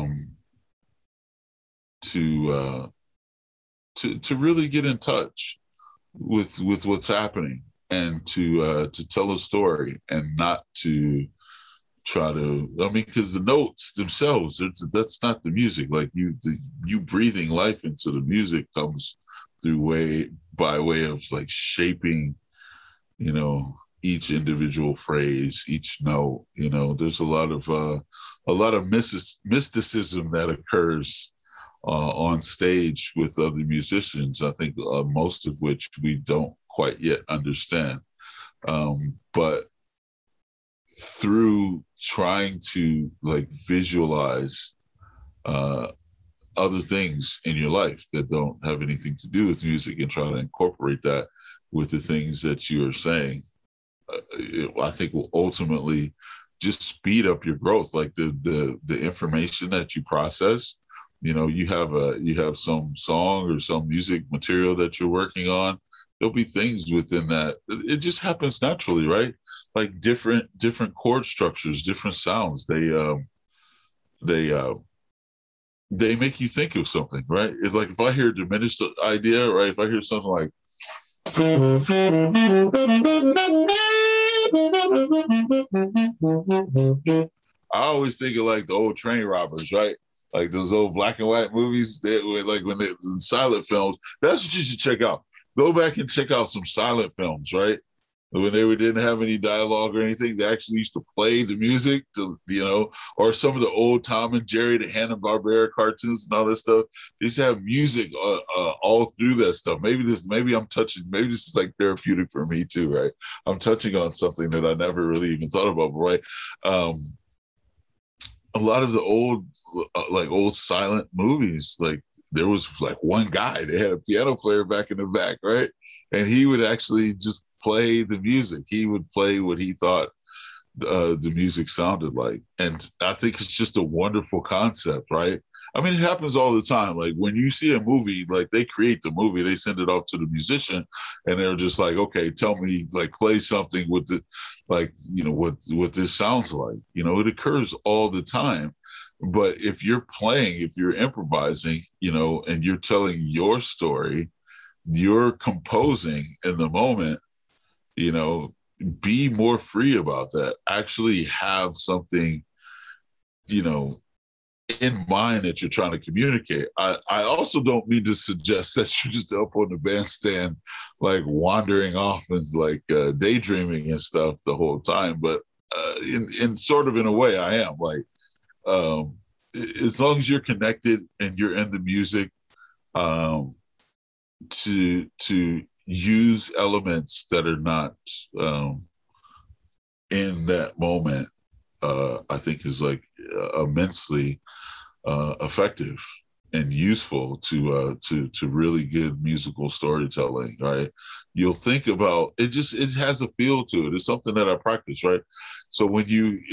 to really get in touch with what's happening, and to tell a story, and not to try to, because the notes themselves, that's not the music. Like you breathing life into the music comes by way of like shaping, each individual phrase, each note. There's a lot of mysticism that occurs on stage with other musicians. I think most of which we don't quite yet understand. But through trying to like visualize other things in your life that don't have anything to do with music and try to incorporate that with the things that you are saying, I think will ultimately just speed up your growth. Like the information that you process, you have some song or some music material that you're working on. There'll be things within that. It just happens naturally, right? Like different chord structures, different sounds. They make you think of something, right? It's like if I hear a diminished idea, right? If I hear something like I always think of like the old train robbers, right? Like those old black and white movies that were like when they silent films. That's what you should check out. Go back and check out some silent films, right? When they didn't have any dialogue or anything, they actually used to play the music to, or some of the old Tom and Jerry, the Hanna-Barbera cartoons and all that stuff. They used to have music all through that stuff. Maybe this is like therapeutic for me too, right? I'm touching on something that I never really even thought about, right? A lot of the old silent movies, like there was like one guy, they had a piano player back in the back, right? And he would actually just play the music. He would play what he thought the music sounded like. And I think it's just a wonderful concept, right? I mean, it happens all the time. Like when you see a movie, like they create the movie, they send it off to the musician and they're just like, okay, tell me, like play something with the, like, what this sounds like. It occurs all the time. But if you're playing, if you're improvising, and you're telling your story, you're composing in the moment, be more free about that. Actually have something, in mind that you're trying to communicate. I also don't mean to suggest that you're just up on the bandstand, like wandering off and like daydreaming and stuff the whole time. But in sort of in a way, I am like, as long as you're connected and you're in the music, to use elements that are not in that moment, I think is like immensely effective and useful to really good musical storytelling, right? You'll think about it, it has a feel to it. It's something that I practice, right? So when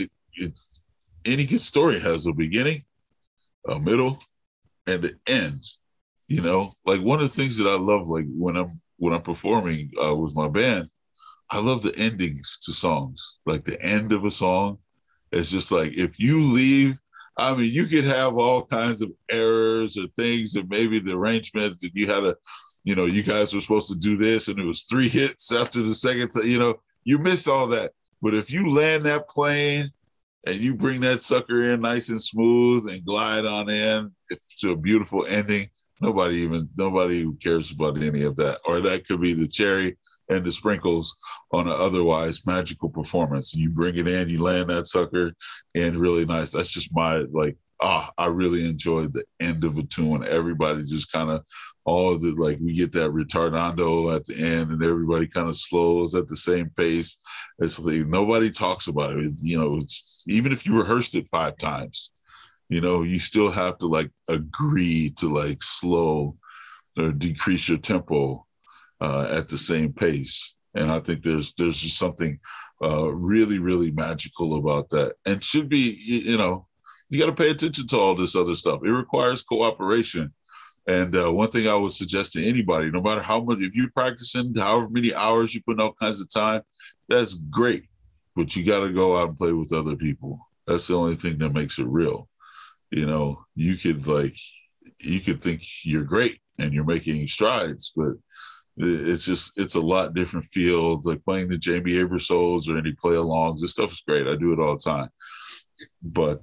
any good story has a beginning, a middle, and an end. Like one of the things that I love, like when I'm performing with my band, I love the endings to songs. Like the end of a song, it's just like if you leave, I mean, you could have all kinds of errors or things, and maybe the arrangement that you had you guys were supposed to do this, and it was 3 hits after the second. You miss all that. But if you land that plane and you bring that sucker in nice and smooth and glide on in to a beautiful ending, nobody cares about any of that. Or that could be the cherry and the sprinkles on an otherwise magical performance. And you bring it in, you land that sucker in really nice. That's just my, like, I really enjoyed the end of a tune. Everybody just kind of, we get that retardando at the end and everybody kind of slows at the same pace. It's like, nobody talks about it. It's, even if you rehearsed it 5 times, you still have to like agree to like slow or decrease your tempo at the same pace. And I think there's just something really, really magical about that, and should be, you got to pay attention to all this other stuff. It requires cooperation. And one thing I would suggest to anybody, no matter how much, if you're practicing, however many hours you put in all kinds of time, that's great. But you got to go out and play with other people. That's the only thing that makes it real. You could think you're great and you're making strides, but it's a lot different feel. Like playing the Jamie Aebersols or any play alongs, this stuff is great. I do it all the time. But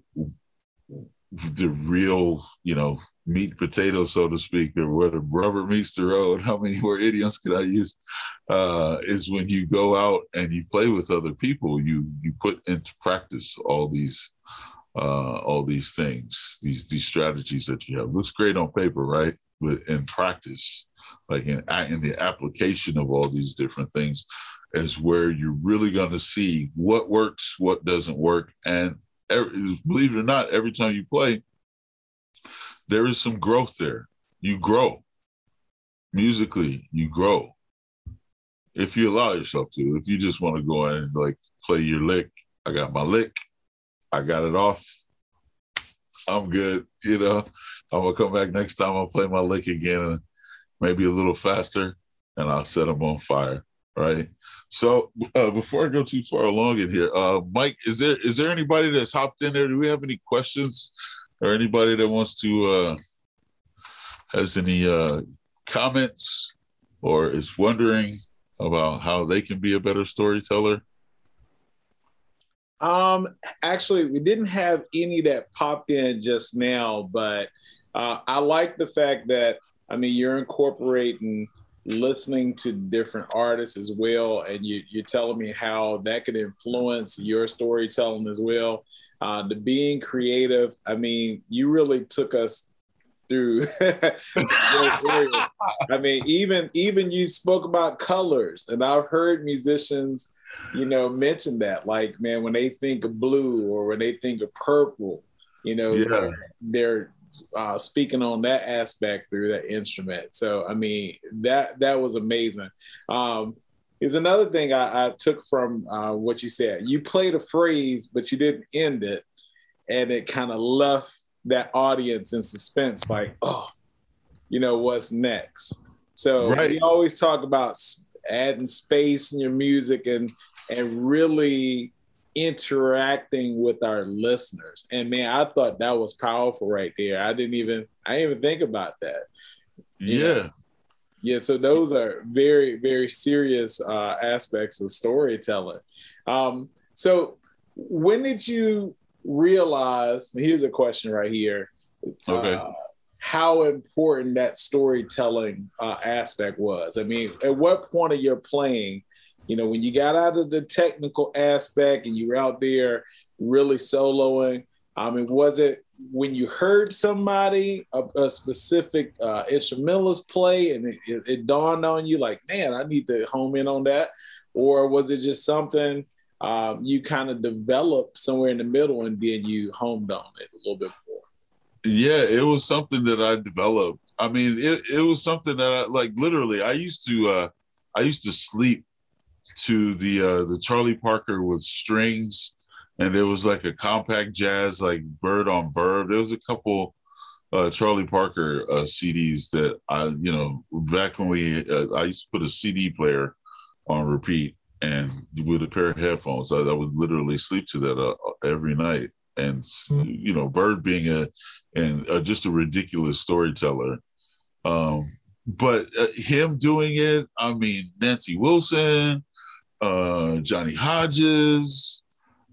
the real, meat potato, so to speak, or where the rubber meets the road, how many more idioms could I use, is when you go out and you play with other people, you put into practice all these all these things, these strategies that you have. Looks great on paper, right? But in practice, like in the application of all these different things, is where you're really going to see what works, what doesn't work. And believe it or not, every time you play, there is some growth there. You grow. Musically, you grow. If you allow yourself to. If you just want to go in and like play your lick, I got my lick, I got it off, I'm good. You know, I'm going to come back next time, I'll play my lick again, and maybe a little faster, and I'll set them on fire. Right. So before I go too far along in here, Mike, is there anybody that's hopped in there? Do we have any questions, or anybody that wants to has any comments, or is wondering about how they can be a better storyteller? Actually, we didn't have any that popped in just now, but I like the fact that, I mean, you're incorporating listening to different artists as well, and you're telling me how that could influence your storytelling as well. The being creative, I mean, you really took us through areas. I mean, even you spoke about colors, and I've heard musicians, you know, mention that, like, man, when they think of blue or when they think of purple, you know, yeah. they're speaking on that aspect through that instrument. So, I mean, that was amazing. Is another thing I took from what you said. You played a phrase, but you didn't end it, and it kind of left that audience in suspense, like, oh, you know, what's next? So right. We always talk about adding space in your music and really interacting with our listeners. And man, I thought that was powerful right there. I didn't even think about that. Yeah. Yeah. So those are very, very serious aspects of storytelling. So when did you realize, here's a question right here. Okay. How important that storytelling aspect was. I mean, at what point of your playing, you know, when you got out of the technical aspect and you were out there really soloing, I mean, was it when you heard somebody, a specific instrumentalist play, and it dawned on you like, man, I need to home in on that? Or was it just something you kind of developed somewhere in the middle and then you homed on it a little bit more? Yeah, it was something that I developed. I mean, it was something that I, like, literally, I used to sleep to the Charlie Parker with strings, and there was like a compact jazz, like Bird on Verve. There was a couple Charlie Parker CDs that I, you know, back when I used to put a CD player on repeat, and with a pair of headphones, I would literally sleep to that every night. And you know, Bird being just a ridiculous storyteller. But him doing it, I mean, Nancy Wilson, Johnny Hodges.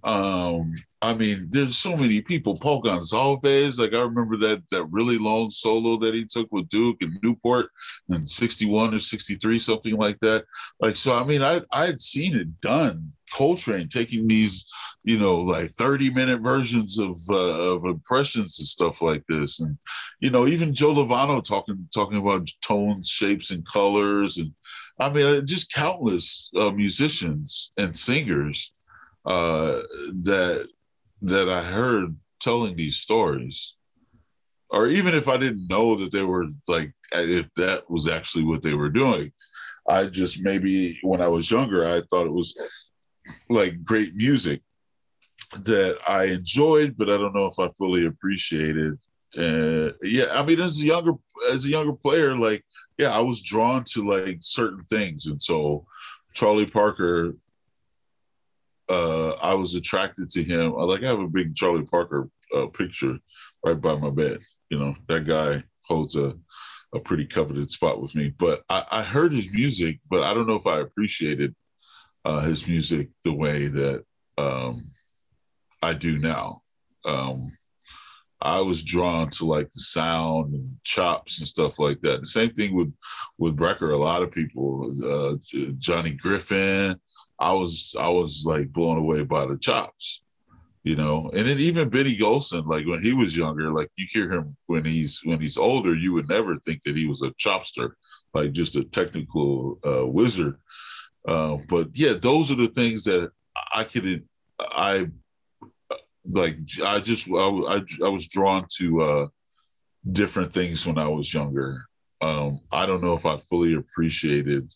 I mean, there's so many people. Paul Gonsalves, like I remember that really long solo that he took with Duke and Newport in 61 or 63, something like that. Like, so, I mean, I had seen it done. Coltrane taking these, you know, like 30-minute versions of impressions and stuff like this. And, you know, even Joe Lovano talking about tones, shapes, and colors. And I mean, just countless musicians and singers that I heard telling these stories, or even if I didn't know that they were, like, if that was actually what they were doing, I just, maybe when I was younger, I thought it was like great music that I enjoyed, but I don't know if I fully appreciated. Yeah, I mean, as a younger player, like, yeah, I was drawn to like certain things, and so Charlie Parker, I was attracted to him. I have a big Charlie Parker picture right by my bed. You know, that guy holds a pretty coveted spot with me. But I heard his music, but I don't know if I appreciated his music the way that I do now. I was drawn to like the sound and chops and stuff like that. The same thing with Brecker. A lot of people, Johnny Griffin. I was like blown away by the chops, And then even Benny Golson, like when he was younger, like you hear him when he's older, you would never think that he was a chopster, like just a technical wizard. But yeah, those are the things that I like. I was drawn to different things when I was younger. I don't know if I fully appreciated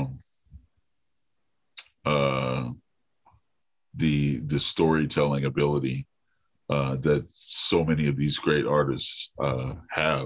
uh, the storytelling ability that so many of these great artists have.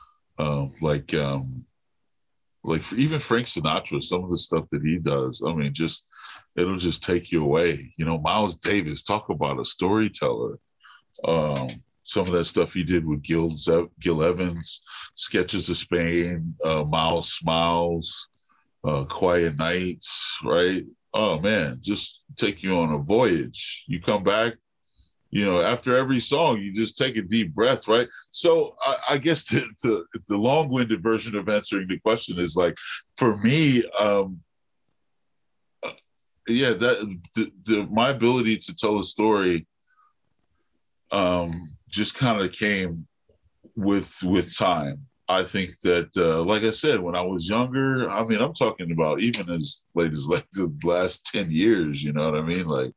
Like even Frank Sinatra, some of the stuff that he does, I mean, it'll just take you away. Miles Davis, talk about a storyteller. Some of that stuff he did with Gil Evans, Sketches of Spain, Miles Smiles, Quiet Nights, right? Oh man, just take you on a voyage. You come back, after every song, you just take a deep breath, right? So I guess the long-winded version of answering the question is like, for me, yeah, that my ability to tell a story just kind of came with time. I think that, like I said, when I was younger, I mean, I'm talking about even as late as like the last 10 years, you know what I mean? Like,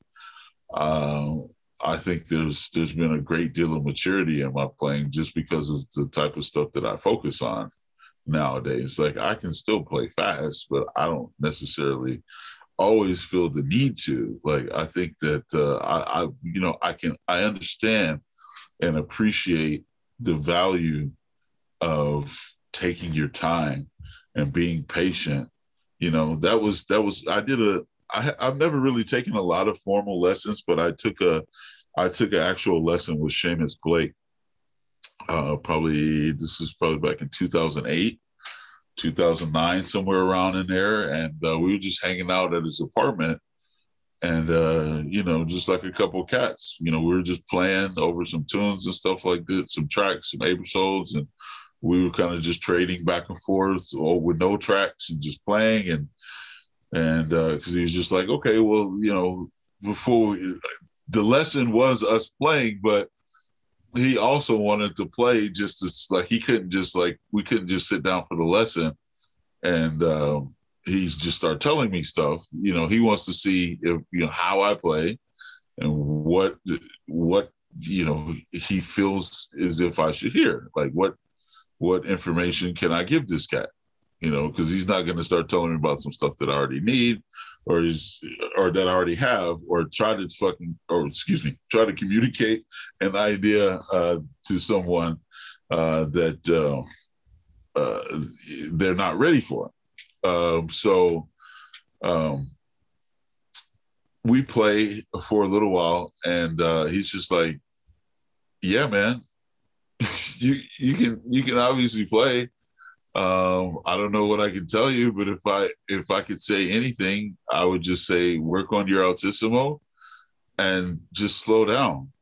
I think there's been a great deal of maturity in my playing just because of the type of stuff that I focus on nowadays. Like I can still play fast, but I don't necessarily always feel the need to. Like I think that I understand and appreciate the value of taking your time and being patient. I've never really taken a lot of formal lessons, but I took an actual lesson with Seamus Blake. This is probably back in 2008, 2009, somewhere around in there. And we were just hanging out at his apartment and, just like a couple of cats, we were just playing over some tunes and stuff like that, some tracks, some episodes. And we were kind of just trading back and forth or with no tracks and just playing. And because he was just like, okay, well, the lesson was us playing, but he also wanted to play just as like we couldn't just sit down for the lesson and he just started telling me stuff. He wants to see if how I play and what he feels as if I should hear. Like what information can I give this cat? Because he's not going to start telling me about some stuff that I already need or that I already have, or try to communicate an idea to someone that they're not ready for. So we play for a little while, and he's just like, "Yeah, man, you can obviously play. I don't know what I can tell you, but if I could say anything, I would just say work on your altissimo and just slow down.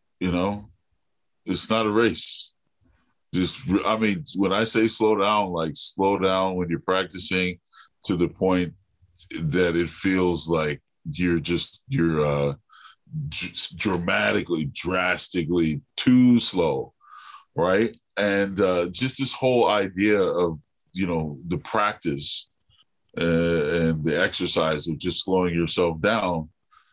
It's not a race. When I say slow down, like slow down when you're practicing to the point that it feels like you're drastically too slow, right? And just this whole idea of the practice and the exercise of just slowing yourself down,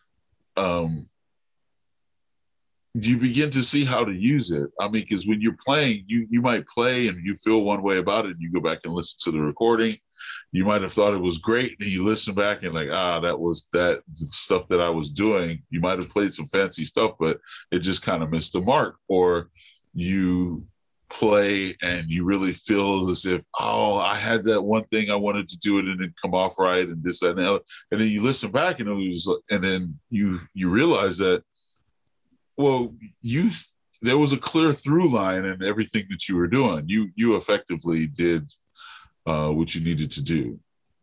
you begin to see how to use it. I mean, because when you're playing, you might play and you feel one way about it, and you go back and listen to the recording. You might have thought it was great, and you listen back and like, that was that stuff that I was doing. You might have played some fancy stuff, but it just kind of missed the mark. Or you play and you really feel as if, I had that one thing I wanted to do it and it come off right and this, that, and the other. And then you listen back and then you realize that, well, there was a clear through line in everything that you were doing. You effectively did what you needed to do.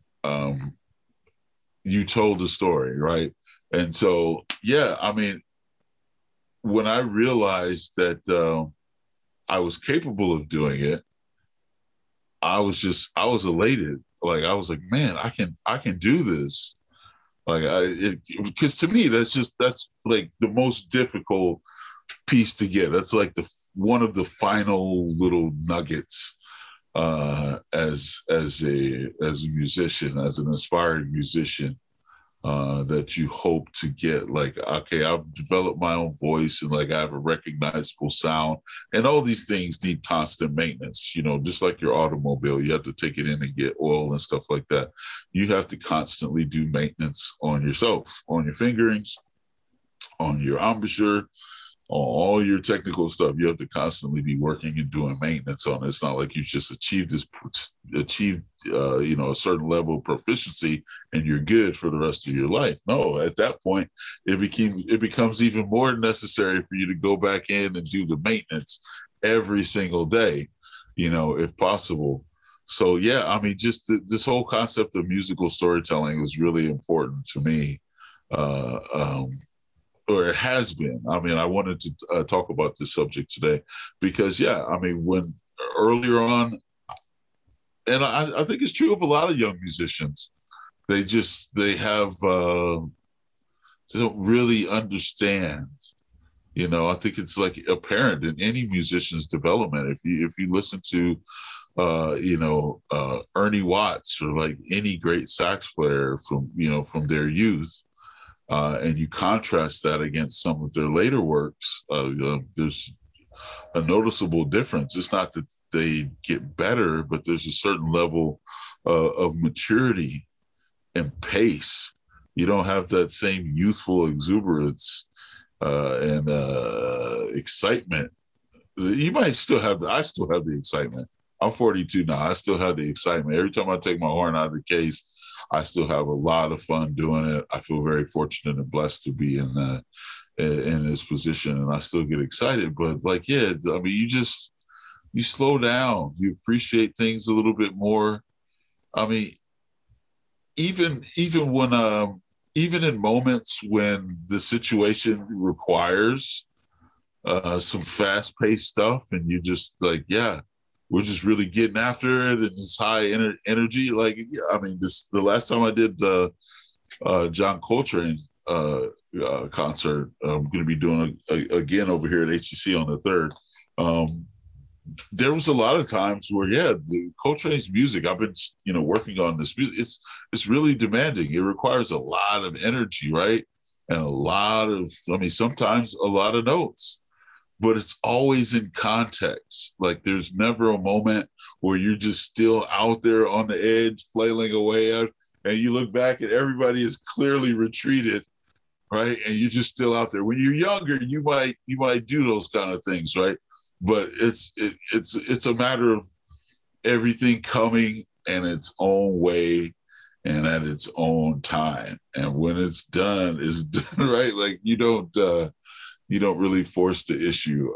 You told the story, right? And so, yeah, I mean, when I realized that I was capable of doing it, I was elated. Like I was like, man, I can do this. Like because to me, that's like the most difficult piece to get. That's like one of the final little nuggets as a musician, as an aspiring musician, that you hope to get. Like, okay, I've developed my own voice and like I have a recognizable sound, and all these things need constant maintenance. Just like your automobile, you have to take it in and get oil and stuff like that. You have to constantly do maintenance on yourself, on your fingerings, on your embouchure, all your technical stuff. You have to constantly be working and doing maintenance on it. It's not like you just achieved a certain level of proficiency and you're good for the rest of your life. No, at that point, it becomes even more necessary for you to go back in and do the maintenance every single day, if possible. So yeah, I mean, just this whole concept of musical storytelling was really important to me. Or it has been. I mean, I wanted to talk about this subject today because, yeah, I mean, when earlier on, and I think it's true of a lot of young musicians, they don't really understand. I think it's like apparent in any musician's development. If you listen to, Ernie Watts or like any great sax player from their youth, and you contrast that against some of their later works, there's a noticeable difference. It's not that they get better, but there's a certain level of maturity and pace. You don't have that same youthful exuberance and excitement. You might still have. I still have the excitement. I'm 42 now. I still have the excitement. Every time I take my horn out of the case, I still have a lot of fun doing it. I feel very fortunate and blessed to be in this position, and I still get excited. But like, yeah, I mean, you slow down, you appreciate things a little bit more. I mean, even in moments when the situation requires some fast-paced stuff, and you just like, yeah, we're just really getting after it, and it's high energy. Like, I mean, the last time I did John Coltrane concert, I'm going to be doing again over here at HCC on the 3rd. There was a lot of times where, yeah, the Coltrane's music, I've been, working on this music. It's really demanding. It requires a lot of energy, right? And sometimes a lot of notes, but it's always in context. Like, there's never a moment where you're just still out there on the edge, flailing away out, and you look back and everybody is clearly retreated, right? And you're just still out there. When you're younger, you might do those kind of things, right? But it's a matter of everything coming in its own way and at its own time. And when it's done, right? Like, you don't really force the issue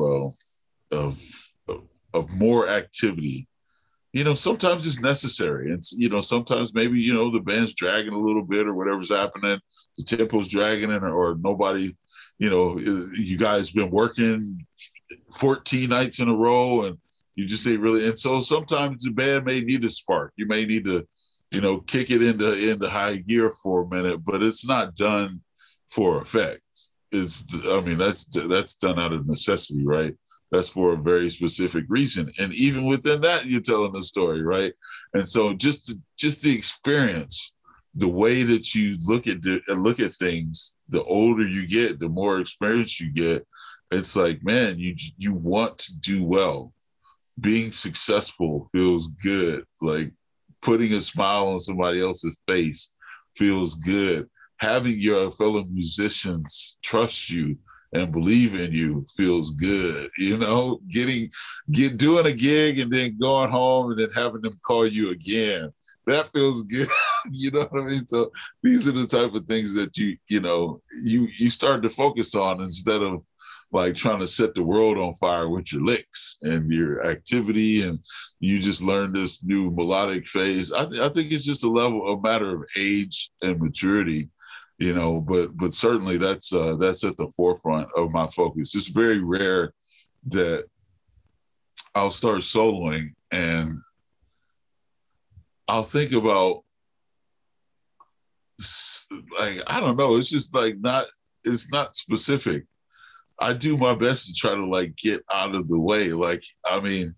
of more activity. Sometimes it's necessary, and sometimes maybe the band's dragging a little bit or whatever's happening, the tempo's dragging it, or nobody, you guys been working 14 nights in a row and you just ain't really. And so sometimes the band may need a spark. You may need to, kick it into high gear for a minute, but it's not done for effect. That's done out of necessity, right? That's for a very specific reason. And even within that, you're telling a story, right? And so just the experience, the way that you look at things, the older you get, the more experience you get. It's like, man, you want to do well. Being successful feels good. Like, putting a smile on somebody else's face feels good. Having your fellow musicians trust you and believe in you feels good. Doing a gig and then going home and then having them call you again, that feels good. You know what I mean? So these are the type of things that you start to focus on, instead of like trying to set the world on fire with your licks and your activity, and you just learn this new melodic phase. I think it's just a matter of age and maturity, but certainly that's at the forefront of my focus. It's very rare that I'll start soloing and I'll think about like, I don't know. It's just like it's not specific. I do my best to try to like get out of the way. Like, I mean,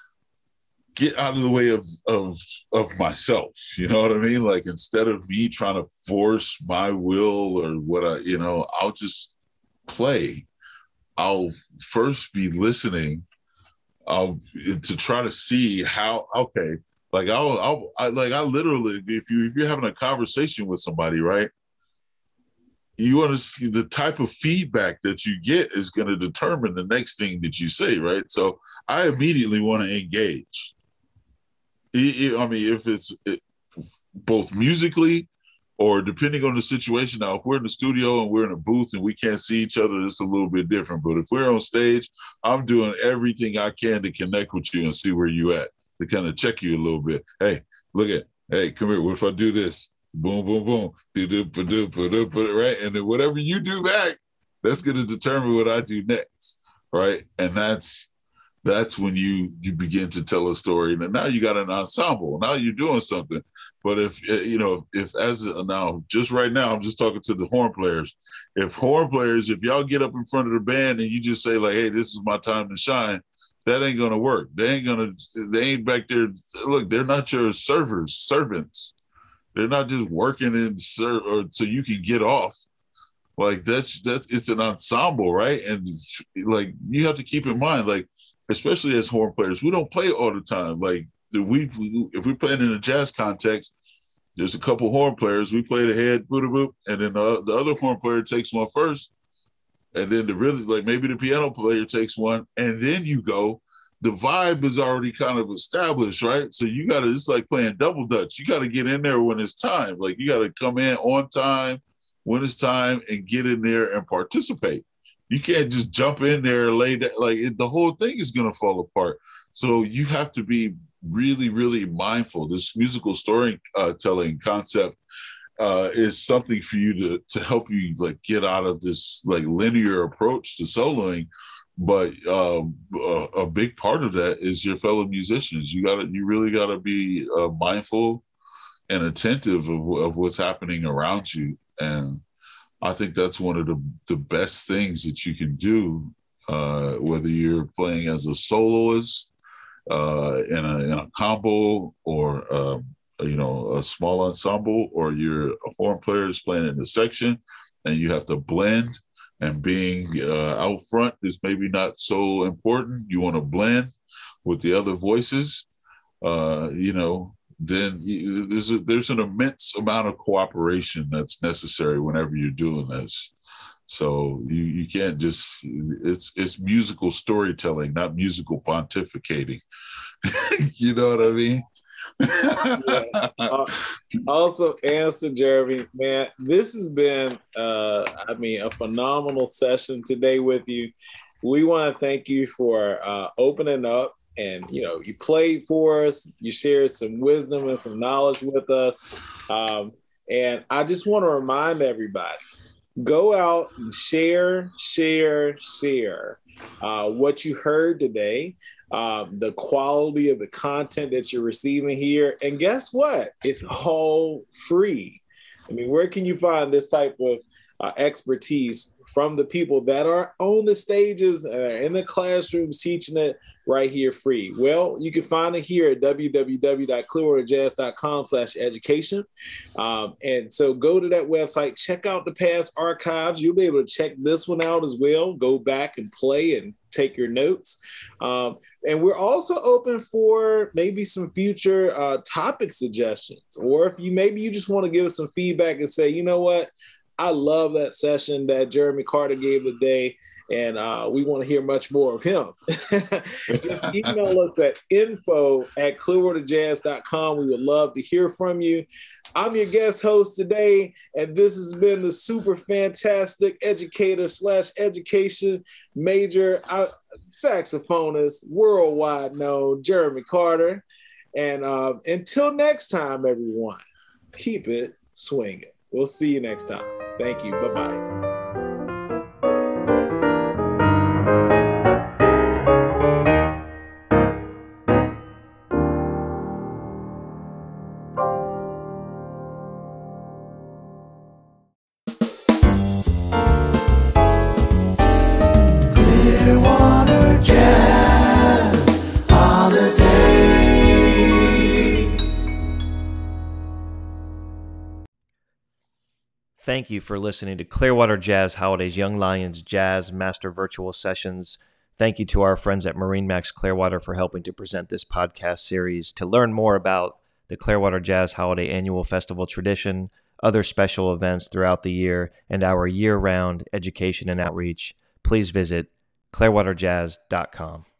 get out of the way of myself. You know what I mean? Like, instead of me trying to force my will or what I'll just play. I'll first be listening. To try to see how. Okay, like I literally, if you're having a conversation with somebody, right? You want to see the type of feedback that you get is going to determine the next thing that you say, right? So I immediately want to engage. I mean, if it's both musically or depending on the situation. Now, if we're in the studio and we're in a booth and we can't see each other, it's a little bit different. But if we're on stage, I'm doing everything I can to connect with you and see where you at, to kind of check you a little bit. Hey, come here. What if I do this? Boom, boom, boom. Right? And then whatever you do back, that's going to determine what I do next. Right? And that's when you begin to tell a story. And now you got an ensemble. Now you're doing something. But if now, just right now, I'm just talking to the horn players. If y'all get up in front of the band and you just say like, hey, this is my time to shine, that ain't going to work. They ain't back there. Look, they're not your servants. They're not just working or so you can get off. Like that's it's an ensemble, right? And like you have to keep in mind, like, especially as horn players, we don't play all the time. Like if we're playing in a jazz context, there's a couple horn players. We play the head, boop, boop, and then the other horn player takes one first, and then maybe the piano player takes one, and then you go. The vibe is already kind of established, right? So it's like playing double dutch. You got to get in there when it's time. Like you got to come in on time when it's time and get in there and participate. You can't just jump in there and lay down. The whole thing is going to fall apart. So you have to be really, really mindful. This musical storytelling concept is something for you to help you like get out of this like linear approach to soloing. But a big part of that is your fellow musicians. You really gotta be mindful and attentive of what's happening around you. And I think that's one of the best things that you can do, whether you're playing as a soloist in a combo or a small ensemble, or you're a horn player playing in a section, and you have to blend. And being out front is maybe not so important. You want to blend with the other voices, then there's an immense amount of cooperation that's necessary whenever you're doing this. So you can't just, it's musical storytelling, not musical pontificating. You know what I mean? Yeah. Also, answer, Jeremy, man, this has been, a phenomenal session today with you. We want to thank you for opening up, and you played for us. You shared some wisdom and some knowledge with us, and I just want to remind everybody: go out and share what you heard today. The quality of the content that you're receiving here. And guess what? It's all free. I mean, where can you find this type of expertise from the people that are on the stages and are in the classrooms teaching it right here free? Well, you can find it here at www.clearwaterjazz.com/education. And so go to that website, check out the past archives. You'll be able to check this one out as well. Go back and play and take your notes. And we're also open for maybe some future topic suggestions, or if you just want to give us some feedback and say, you know what, I love that session that Jeremy Carter gave today, and we want to hear much more of him. Just email us at info@clearwaterjazz.com. We would love to hear from you. I'm your guest host today, and this has been the super fantastic educator/education major saxophonist, worldwide known Jeremy Carter. And until next time, everyone, keep it swinging. We'll see you next time. Thank you. Bye-bye. Thank you for listening to Clearwater Jazz Holidays Young Lions Jazz Master Virtual Sessions. Thank you to our friends at MarineMax Clearwater for helping to present this podcast series. To learn more about the Clearwater Jazz Holiday Annual Festival tradition, other special events throughout the year, and our year-round education and outreach, please visit clearwaterjazz.com.